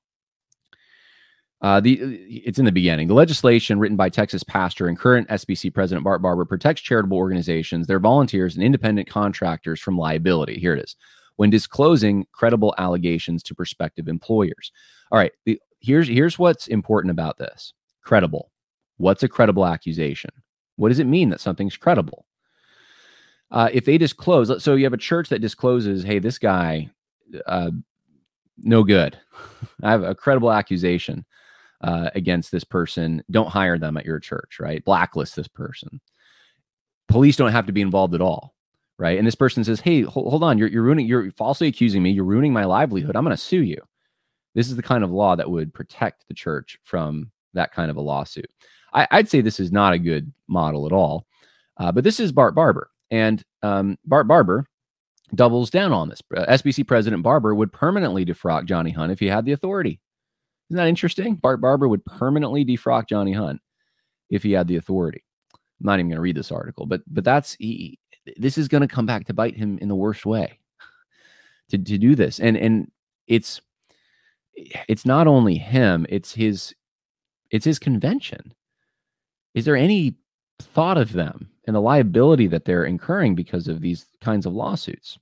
Uh, the it's in the beginning. The legislation written by Texas pastor and current S B C president Bart Barber protects charitable organizations, their volunteers, and independent contractors from liability. Here it is. When disclosing credible allegations to prospective employers. All right. The, here's here's what's important about this. Credible. What's a credible accusation? What does it mean that something's credible? Uh, if they disclose, so you have a church that discloses, hey, this guy, uh, no good. I have a credible accusation Uh, against this person. Don't hire them at your church, right? Blacklist this person. Police don't have to be involved at all, right? And this person says, hey, hold, hold on, you're, you're ruining, you're falsely accusing me, you're ruining my livelihood, I'm going to sue you. This is the kind of law that would protect the church from that kind of a lawsuit. I, I'd say this is not a good model at all, uh, but this is Bart Barber. And um, Bart Barber doubles down on this. Uh, S B C President Barber would permanently defrock Johnny Hunt if he had the authority. Isn't that interesting? Bart Barber would permanently defrock Johnny Hunt if he had the authority. I'm not even going to read this article, but but that's he, this is going to come back to bite him in the worst way to, to do this. And and it's it's not only him, it's his it's his convention. Is there any thought of them and the liability that they're incurring because of these kinds of lawsuits.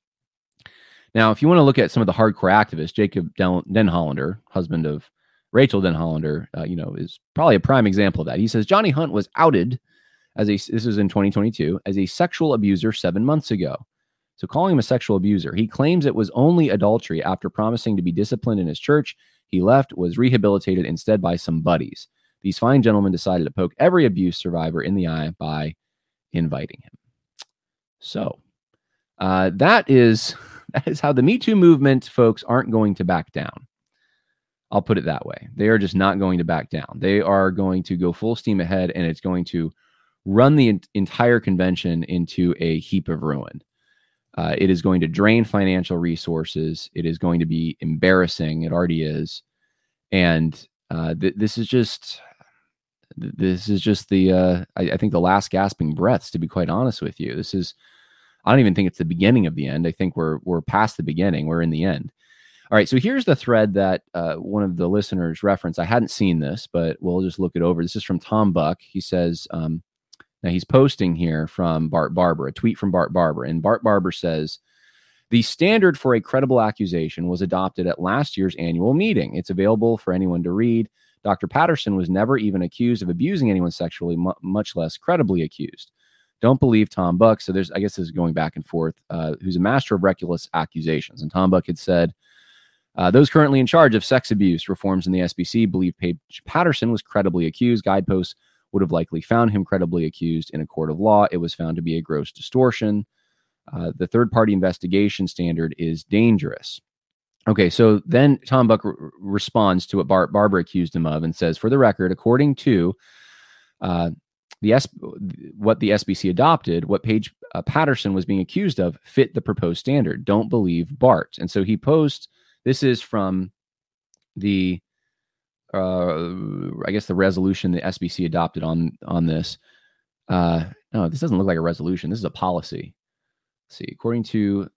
Now, if you want to look at some of the hardcore activists, Jacob Denhollander, husband of Rachel Denhollander, uh, you know, is probably a prime example of that. He says Johnny Hunt was outed as a, this is in twenty twenty-two, as a sexual abuser seven months ago. So calling him a sexual abuser, he claims it was only adultery. After promising to be disciplined in his church, he left, was rehabilitated instead by some buddies. These fine gentlemen decided to poke every abuse survivor in the eye by inviting him. So uh, that is that is how the Me Too movement, folks, aren't going to back down. I'll put it that way. They are just not going to back down. They are going to go full steam ahead, and it's going to run the en- entire convention into a heap of ruin. Uh, it is going to drain financial resources. It is going to be embarrassing. It already is. And uh, th- this is just, th- this is just the, uh, I, I think the last gasping breaths, to be quite honest with you. This is, I don't even think it's the beginning of the end. I think we're, we're past the beginning. We're in the end. All right. So here's the thread that uh, one of the listeners referenced. I hadn't seen this, but we'll just look it over. This is from Tom Buck. He says, um, now he's posting here from Bart Barber, a tweet from Bart Barber. And Bart Barber says, the standard for a credible accusation was adopted at last year's annual meeting. It's available for anyone to read. Doctor Patterson was never even accused of abusing anyone sexually, mu- much less credibly accused. Don't believe Tom Buck. So there's, I guess this is going back and forth, uh, who's a master of reckless accusations. And Tom Buck had said, uh, those currently in charge of sex abuse reforms in the S B C believe Paige Patterson was credibly accused. Guideposts would have likely found him credibly accused in a court of law. It was found to be a gross distortion. Uh, the third-party investigation standard is dangerous. Okay, so then Tom Buck r- responds to what Bart Barber accused him of and says, for the record, according to uh, the S- what the S B C adopted, what Paige uh, Patterson was being accused of fit the proposed standard. Don't believe Bart. And so he posed, this is from the Uh, I guess the resolution the S B C adopted on on this. Uh, no, this doesn't look like a resolution. This is a policy. Let's see, according to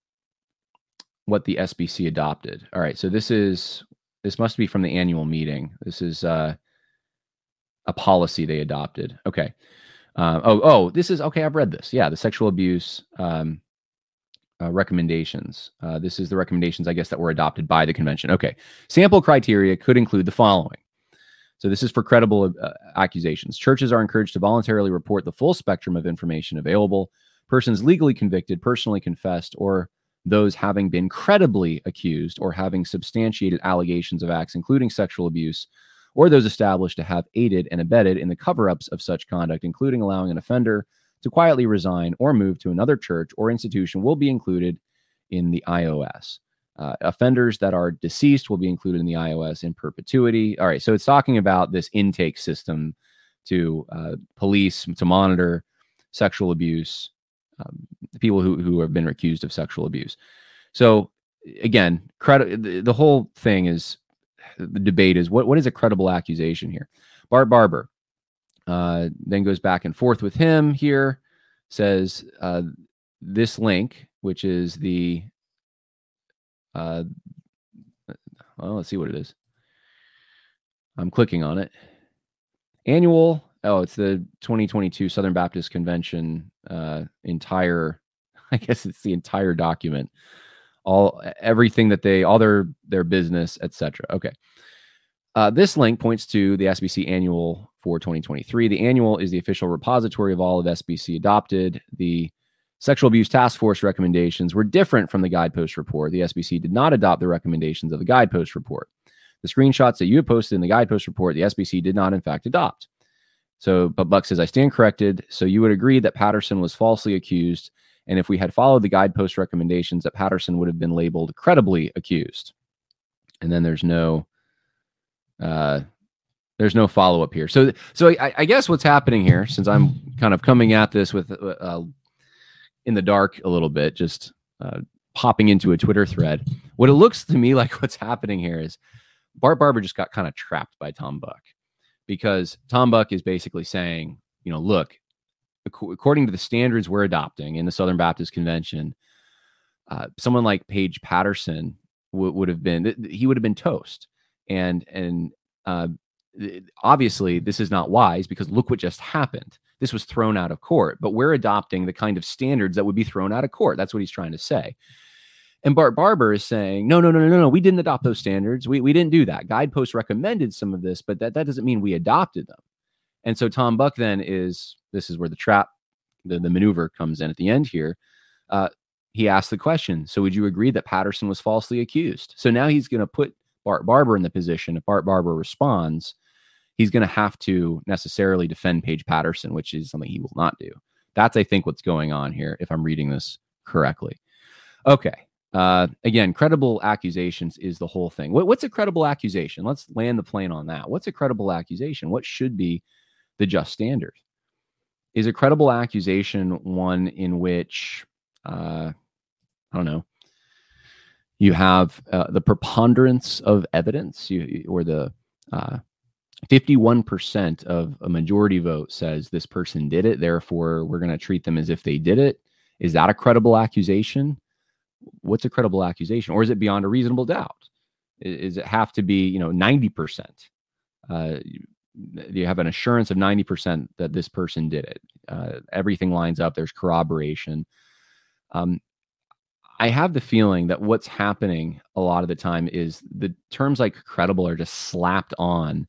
what the S B C adopted. All right, so this is this must be from the annual meeting. This is uh, a policy they adopted. Okay. Uh, oh, oh, this is okay. I've read this. Yeah, the sexual abuse um, uh, recommendations. Uh, this is the recommendations, I guess, that were adopted by the convention. Okay, sample criteria could include the following. So this is for credible uh, accusations. Churches are encouraged to voluntarily report the full spectrum of information available. Persons legally convicted, personally confessed, or those having been credibly accused or having substantiated allegations of acts, including sexual abuse, or those established to have aided and abetted in the cover-ups of such conduct, including allowing an offender to quietly resign or move to another church or institution, will be included in the I O S. Uh, offenders that are deceased will be included in the I O S in perpetuity. All right, so it's talking about this intake system to uh, police, to monitor sexual abuse, um, people who, who have been accused of sexual abuse. So again, credit, the, the whole thing is, the debate is, what, what is a credible accusation here? Bart Barber uh, then goes back and forth with him here, says uh, this link, which is the Uh, well, let's see what it is. I'm clicking on it. Annual. Oh, it's the twenty twenty-two Southern Baptist Convention uh, entire. I guess it's the entire document. All everything that they, all their their business, et cetera. Okay. Uh, this link points to the S B C annual for twenty twenty-three. The annual is the official repository of all of S B C adopted. The Sexual Abuse Task Force recommendations were different from the Guidepost report. The S B C did not adopt the recommendations of the Guidepost report. The screenshots that you have posted in the Guidepost report, the S B C did not, in fact, adopt. So, but Buck says, I stand corrected. So you would agree that Patterson was falsely accused. And if we had followed the Guidepost recommendations, that Patterson would have been labeled credibly accused. And then there's no, uh, there's no follow-up here. So, so I, I guess what's happening here, since I'm kind of coming at this with, uh, in the dark a little bit, just uh, popping into a Twitter thread. What it looks to me like what's happening here is Bart Barber just got kind of trapped by Tom Buck, because Tom Buck is basically saying, you know, look, ac- according to the standards we're adopting in the Southern Baptist Convention, uh, someone like Paige Patterson w- would have been, th- he would have been toast. And, and uh, th- obviously this is not wise, because look what just happened. this was thrown out of court, but we're adopting the kind of standards that would be thrown out of court. That's what he's trying to say. And Bart Barber is saying, no, no, no, no, no, no, we didn't adopt those standards. We we didn't do that. Guideposts recommended some of this, but that, that doesn't mean we adopted them. And so Tom Buck then is, this is where the trap, the, the maneuver comes in at the end here. Uh, he asked the question, so would you agree that Patterson was falsely accused? So now he's going to put Bart Barber in the position. If Bart Barber responds, he's going to have to necessarily defend Paige Patterson, which is something he will not do. That's, I think, what's going on here, if I'm reading this correctly. Okay. Uh, again, credible accusations is the whole thing. What, what's a credible accusation? Let's land the plane on that. What's a credible accusation? What should be the just standard? Is a credible accusation one in which, uh, I don't know, you have uh, the preponderance of evidence, you, or the uh, fifty-one percent of a majority vote says this person did it, therefore we're going to treat them as if they did it? Is that a credible accusation? What's a credible accusation? Or is it beyond a reasonable doubt? Is it have to be, you know, ninety percent? Uh, you have an assurance of ninety percent that this person did it. Uh, everything lines up. There's corroboration. Um, I have the feeling that what's happening a lot of the time is the terms like credible are just slapped on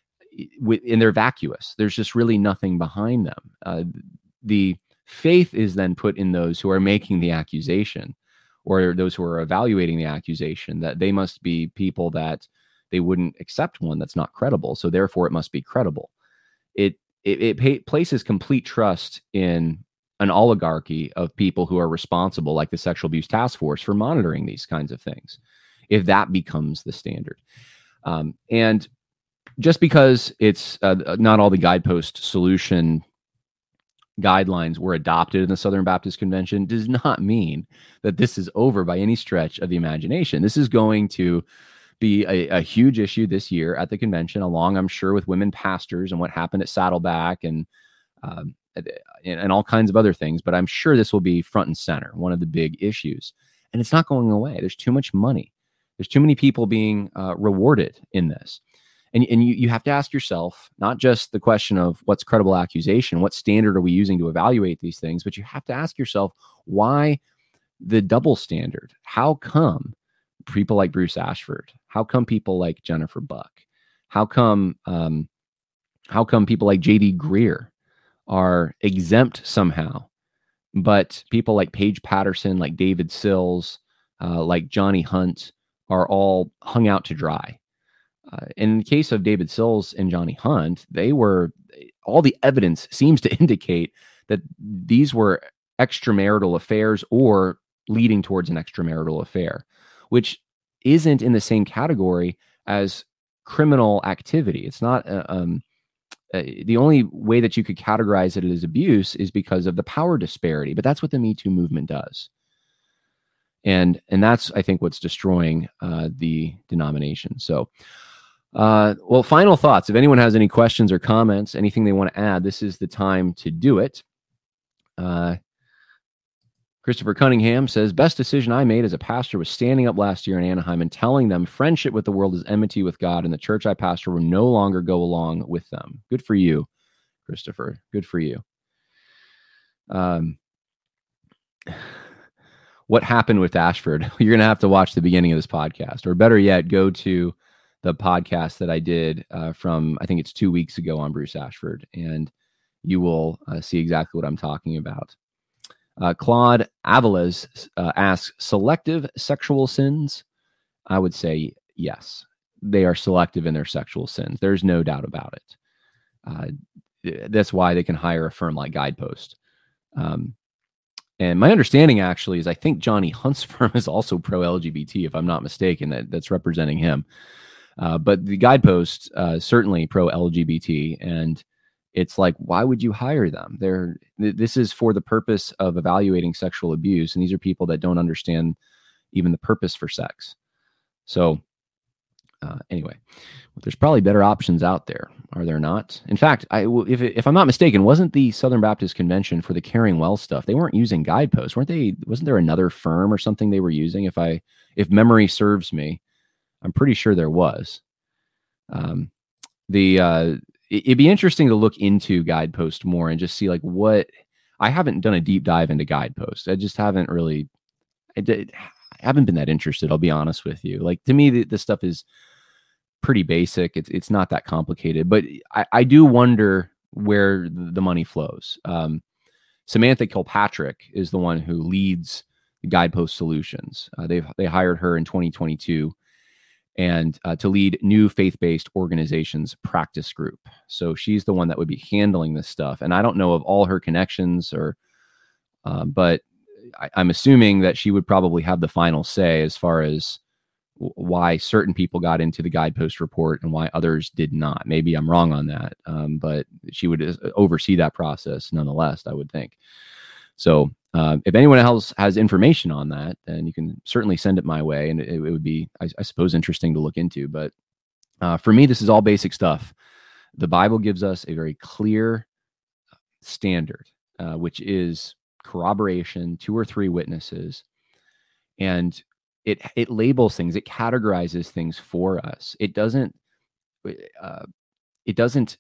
and they're vacuous. There's just really nothing behind them. Uh, the faith is then put in those who are making the accusation, or those who are evaluating the accusation, that they must be people that they wouldn't accept one that's not credible. So therefore it must be credible. It, it, it pay, places complete trust in an oligarchy of people who are responsible, like the Sexual Abuse Task Force, for monitoring these kinds of things, if that becomes the standard. Um, and just because it's uh, not all the Guidepost solution guidelines were adopted in the Southern Baptist Convention does not mean that this is over by any stretch of the imagination. This is going to be a, a huge issue this year at the convention, along, I'm sure, with women pastors and what happened at Saddleback and um, and, and all kinds of other things. But I'm sure this will be front and center, one of the big issues. And it's not going away. There's too much money. There's too many people being uh, rewarded in this. And, and you, you have to ask yourself, not just the question of what's credible accusation, what standard are we using to evaluate these things, but you have to ask yourself, why the double standard? How come people like Bruce Ashford? How come people like Jennifer Buck? How come, um, how come people like J D Greear are exempt somehow, but people like Paige Patterson, like David Sills, uh, like Johnny Hunt are all hung out to dry? Uh, in the case of David Sills and Johnny Hunt, they were, all the evidence seems to indicate that these were extramarital affairs or leading towards an extramarital affair, which isn't in the same category as criminal activity. It's not, uh, um, uh, the only way that you could categorize it as abuse is because of the power disparity, but that's what the Me Too movement does. And, and that's, I think, what's destroying uh, the denomination. So, Uh, well, final thoughts. If anyone has any questions or comments, anything they want to add, this is the time to do it. Uh, Christopher Cunningham says, best decision I made as a pastor was standing up last year in Anaheim and telling them friendship with the world is enmity with God, and the church I pastor will no longer go along with them. Good for you, Christopher. Good for you. Um, what happened with Ashford? You're going to have to watch the beginning of this podcast, or better yet, go to the podcast that I did uh, from, I think it's two weeks ago on Bruce Ashford, and you will uh, see exactly what I'm talking about. Uh, Claude Aviles uh, asks, selective sexual sins? I would say yes. They are selective in their sexual sins. There's no doubt about it. Uh, that's why they can hire a firm like Guidepost. Um, and my understanding actually is I think Johnny Hunt's firm is also pro-L G B T, if I'm not mistaken, that, that's representing him. Uh, but the Guidepost, uh, certainly pro-L G B T, and it's like, why would you hire them? They're, th- this is for the purpose of evaluating sexual abuse, and these are people that don't understand even the purpose for sex. So uh, anyway, there's probably better options out there, are there not? In fact, I, if, if I'm not mistaken, wasn't the Southern Baptist Convention for the Caring Well stuff, they weren't using Guidepost, weren't they? Wasn't there another firm or something they were using? If I, if memory serves me, I'm pretty sure there was. Um, the uh, it'd be interesting to look into Guidepost more and just see like what. I haven't done a deep dive into Guidepost. I just haven't really. I, did, I haven't been that interested. I'll be honest with you. Like to me, this stuff is pretty basic. It's it's not that complicated. But I, I do wonder where the money flows. Um, Samantha Kilpatrick is the one who leads the Guidepost Solutions. Uh, they they hired her in twenty twenty-two. And uh, to lead new faith-based organizations practice group. So she's the one that would be handling this stuff. And I don't know of all her connections, or, uh, but I, I'm assuming that she would probably have the final say as far as w- why certain people got into the Guidepost report and why others did not. Maybe I'm wrong on that, um, but she would oversee that process nonetheless, I would think. So uh, if anyone else has information on that, then you can certainly send it my way. And it, it would be, I, I suppose, interesting to look into. But uh, for me, this is all basic stuff. The Bible gives us a very clear standard, uh, which is corroboration, two or three witnesses. And it it labels things, it categorizes things for us. It doesn't, uh, it doesn't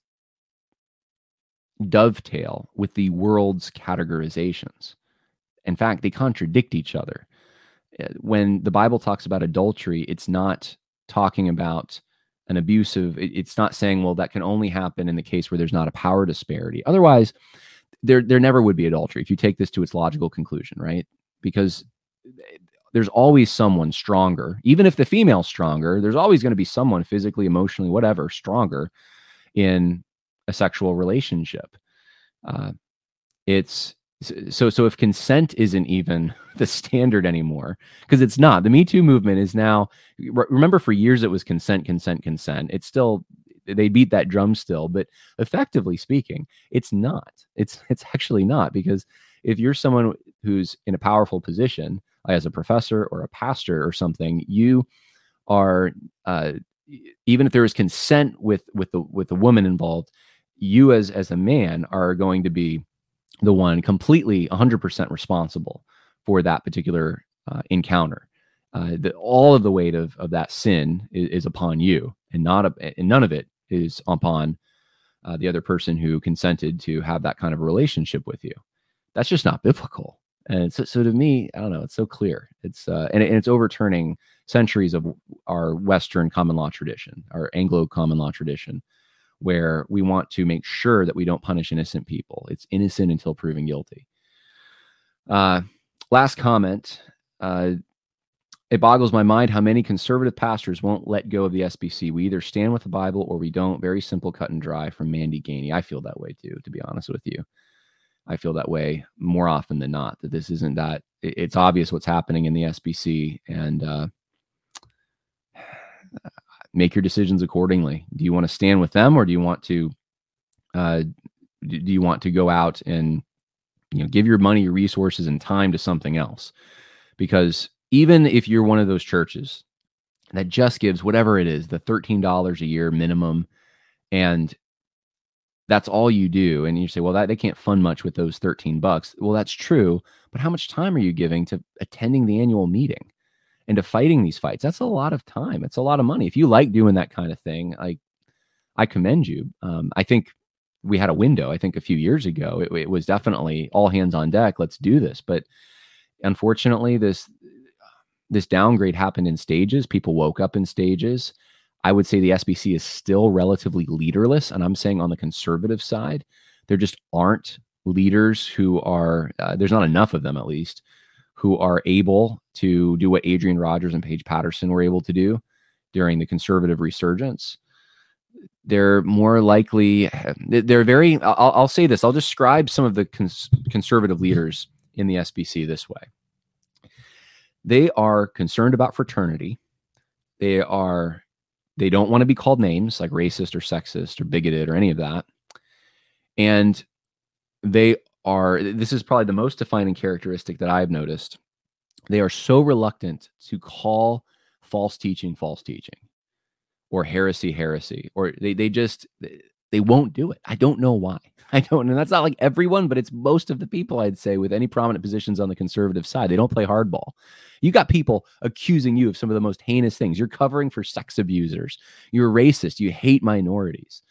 dovetail with the world's categorizations. In fact, they contradict each other. When the Bible talks about adultery, it's not talking about an abusive, it's not saying, well, that can only happen in the case where there's not a power disparity. Otherwise, there, there never would be adultery if you take this to its logical conclusion, right? Because there's always someone stronger. Even if the female's stronger, there's always going to be someone physically, emotionally, whatever, stronger in a sexual relationship. Uh, it's so, so if consent isn't even the standard anymore, because it's not, the Me Too movement is now, remember for years it was consent, consent, consent. It's still, they beat that drum still, but effectively speaking, it's not, it's, it's actually not, because if you're someone who's in a powerful position, like as a professor or a pastor or something, you are, uh, even if there is consent with, with the, with the woman involved, you as, as a man are going to be the one completely one hundred percent responsible for that particular uh, encounter. Uh, the, all of the weight of, of that sin is, is upon you, and not a, and none of it is upon uh, the other person who consented to have that kind of relationship with you. That's just not biblical. And so, so to me, I don't know, it's so clear. It's uh, and, and it's overturning centuries of our Western common law tradition, our Anglo common law tradition, where we want to make sure that we don't punish innocent people. It's innocent until proven guilty. Uh, last comment. Uh, it boggles my mind how many conservative pastors won't let go of the S B C. We either stand with the Bible or we don't. Very simple, cut and dry, from Mandy Gainey. I feel that way too, to be honest with you. I feel that way more often than not, that this isn't that. It's obvious what's happening in the S B C, and uh, make your decisions accordingly. Do you want to stand with them, or do you want to, uh, do you want to go out and, you know, give your money, your resources, and time to something else? Because even if you're one of those churches that just gives whatever it is, the thirteen dollars a year minimum, and that's all you do, and you say, well, that they can't fund much with those thirteen bucks. Well, that's true, but how much time are you giving to attending the annual meeting and to fighting these fights? That's a lot of time. It's a lot of money. If you like doing that kind of thing, I, I commend you. Um, I think we had a window, I think a few years ago, it, it was definitely all hands on deck. Let's do this. But unfortunately, this, this downgrade happened in stages. People woke up in stages. I would say the S B C is still relatively leaderless. And I'm saying on the conservative side, there just aren't leaders who are, uh, there's not enough of them at least, who are able to do what Adrian Rogers and Paige Patterson were able to do during the conservative resurgence. They're more likely, they're very, I'll, I'll say this, I'll describe some of the cons- conservative leaders in the S B C this way. They are concerned about fraternity. They are, they don't want to be called names like racist or sexist or bigoted or any of that. And they are, this is probably the most defining characteristic that I've noticed. They are so reluctant to call false teaching, false teaching, or heresy, heresy, or they, they just, they won't do it. I don't know why. I don't, and that's not like everyone, but it's most of the people, I'd say, with any prominent positions on the conservative side. They don't play hardball. You got people accusing you of some of the most heinous things. You're covering for sex abusers. You're racist. You hate minorities.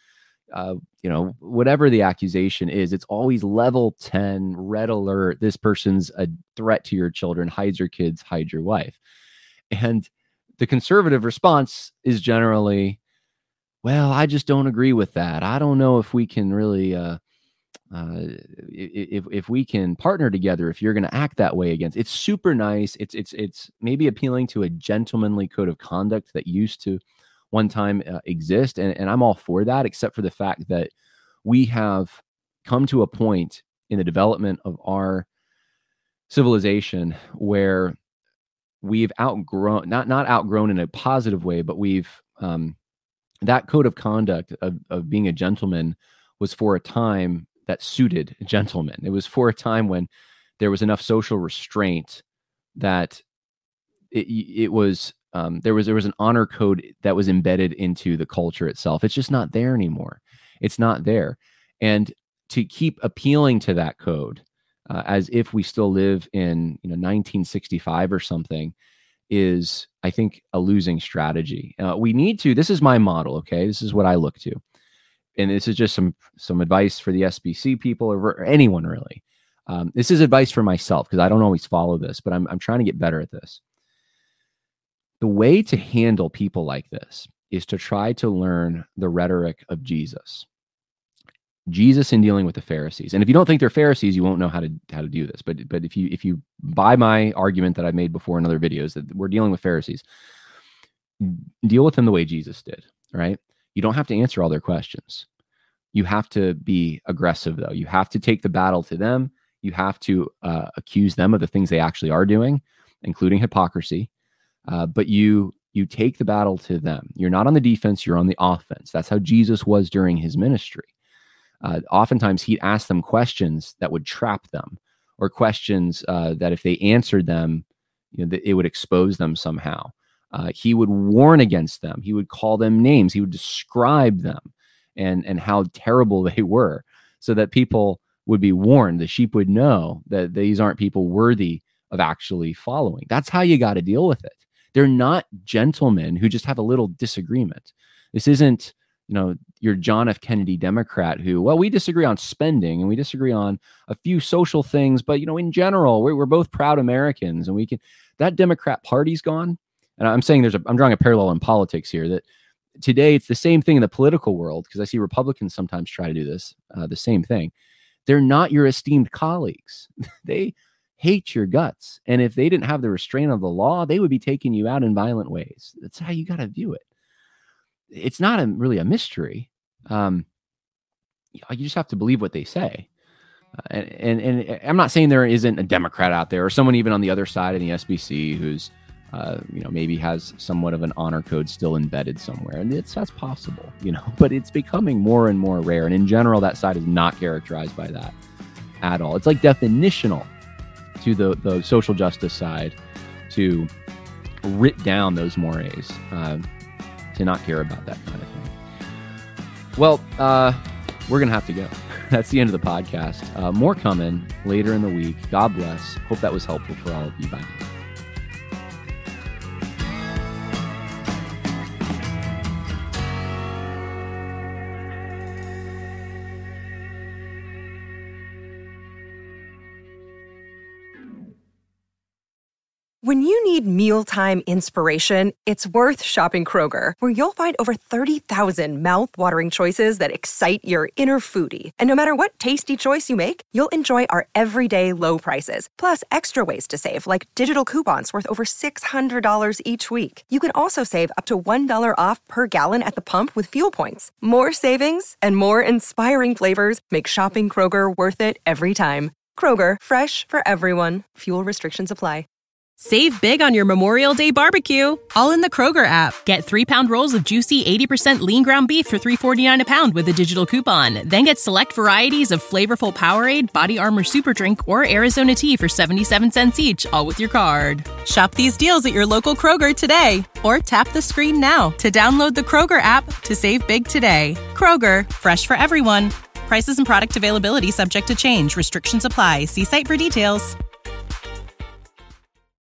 uh, you know, whatever the accusation is, it's always level ten, red alert. This person's a threat to your children, hides your kids, hides your wife. And the conservative response is generally, well, I just don't agree with that. I don't know if we can really, uh, uh, if if we can partner together. If you're going to act that way against, it's super nice. It's it's it's maybe appealing to a gentlemanly code of conduct that used to one time uh, exist, and and I'm all for that, except for the fact that we have come to a point in the development of our civilization where we've outgrown, not not outgrown in a positive way, but we've um, that code of conduct of, of being a gentleman was for a time that suited gentlemen. It was for a time when there was enough social restraint that it, it was um, there was there was an honor code that was embedded into the culture itself. It's just not there anymore. It's not there, and to keep appealing to that code uh, as if we still live in you know nineteen sixty-five or something is, I think, a losing strategy. Uh, we need to, this is my model, okay? This is what I look to. And this is just some some advice for the S B C people or, or anyone really. Um, this is advice for myself because I don't always follow this, but I'm I'm trying to get better at this. The way to handle people like this is to try to learn the rhetoric of Jesus. Jesus in dealing with the Pharisees. And if you don't think they're Pharisees, you won't know how to how to do this. But but if you if you buy my argument that I've made before in other videos that we're dealing with Pharisees, deal with them the way Jesus did, right? You don't have to answer all their questions. You have to be aggressive, though. You have to take the battle to them. You have to uh, accuse them of the things they actually are doing, including hypocrisy. Uh, but you you take the battle to them. You're not on the defense. You're on the offense. That's how Jesus was during his ministry. Uh, oftentimes, he'd ask them questions that would trap them, or questions uh, that if they answered them, you know, that it would expose them somehow. Uh, he would warn against them. He would call them names. He would describe them and, and how terrible they were so that people would be warned. The sheep would know that these aren't people worthy of actually following. That's how you got to deal with it. They're not gentlemen who just have a little disagreement. This isn't, you know, your John F. Kennedy Democrat who, well, we disagree on spending and we disagree on a few social things, but, you know, in general, we're, we're both proud Americans and we can, that Democrat party's gone. And I'm saying there's a, I'm drawing a parallel in politics here that today it's the same thing in the political world, because I see Republicans sometimes try to do this, uh, the same thing. They're not your esteemed colleagues. They hate your guts. And if they didn't have the restraint of the law, they would be taking you out in violent ways. That's how you got to view it. It's not a, really a mystery. Um, you just have to believe what they say. Uh, and, and, and I'm not saying there isn't a Democrat out there or someone even on the other side in the S B C who's, uh, you know, maybe has somewhat of an honor code still embedded somewhere. And it's, that's possible, you know, but it's becoming more and more rare. And in general, that side is not characterized by that at all. It's like definitional to the, the social justice side to writ down those mores, uh, to not care about that kind of thing. Well, uh, we're going to have to go. That's the end of the podcast. Uh, more coming later in the week. God bless. Hope that was helpful for all of you. Bye. When you need mealtime inspiration, it's worth shopping Kroger, where you'll find over thirty thousand mouth-watering choices that excite your inner foodie. And no matter what tasty choice you make, you'll enjoy our everyday low prices, plus extra ways to save, like digital coupons worth over six hundred dollars each week. You can also save up to one dollar off per gallon at the pump with fuel points. More savings and more inspiring flavors make shopping Kroger worth it every time. Kroger, fresh for everyone. Fuel restrictions apply. Save big on your Memorial Day barbecue, all in the Kroger app. Get three-pound rolls of juicy eighty percent lean ground beef for three forty-nine a pound with a digital coupon. Then get select varieties of flavorful Powerade, Body Armor Super Drink, or Arizona tea for seventy-seven cents each, all with your card. Shop these deals at your local Kroger today, or tap the screen now to download the Kroger app to save big today. Kroger, fresh for everyone. Prices and product availability subject to change. Restrictions apply. See site for details.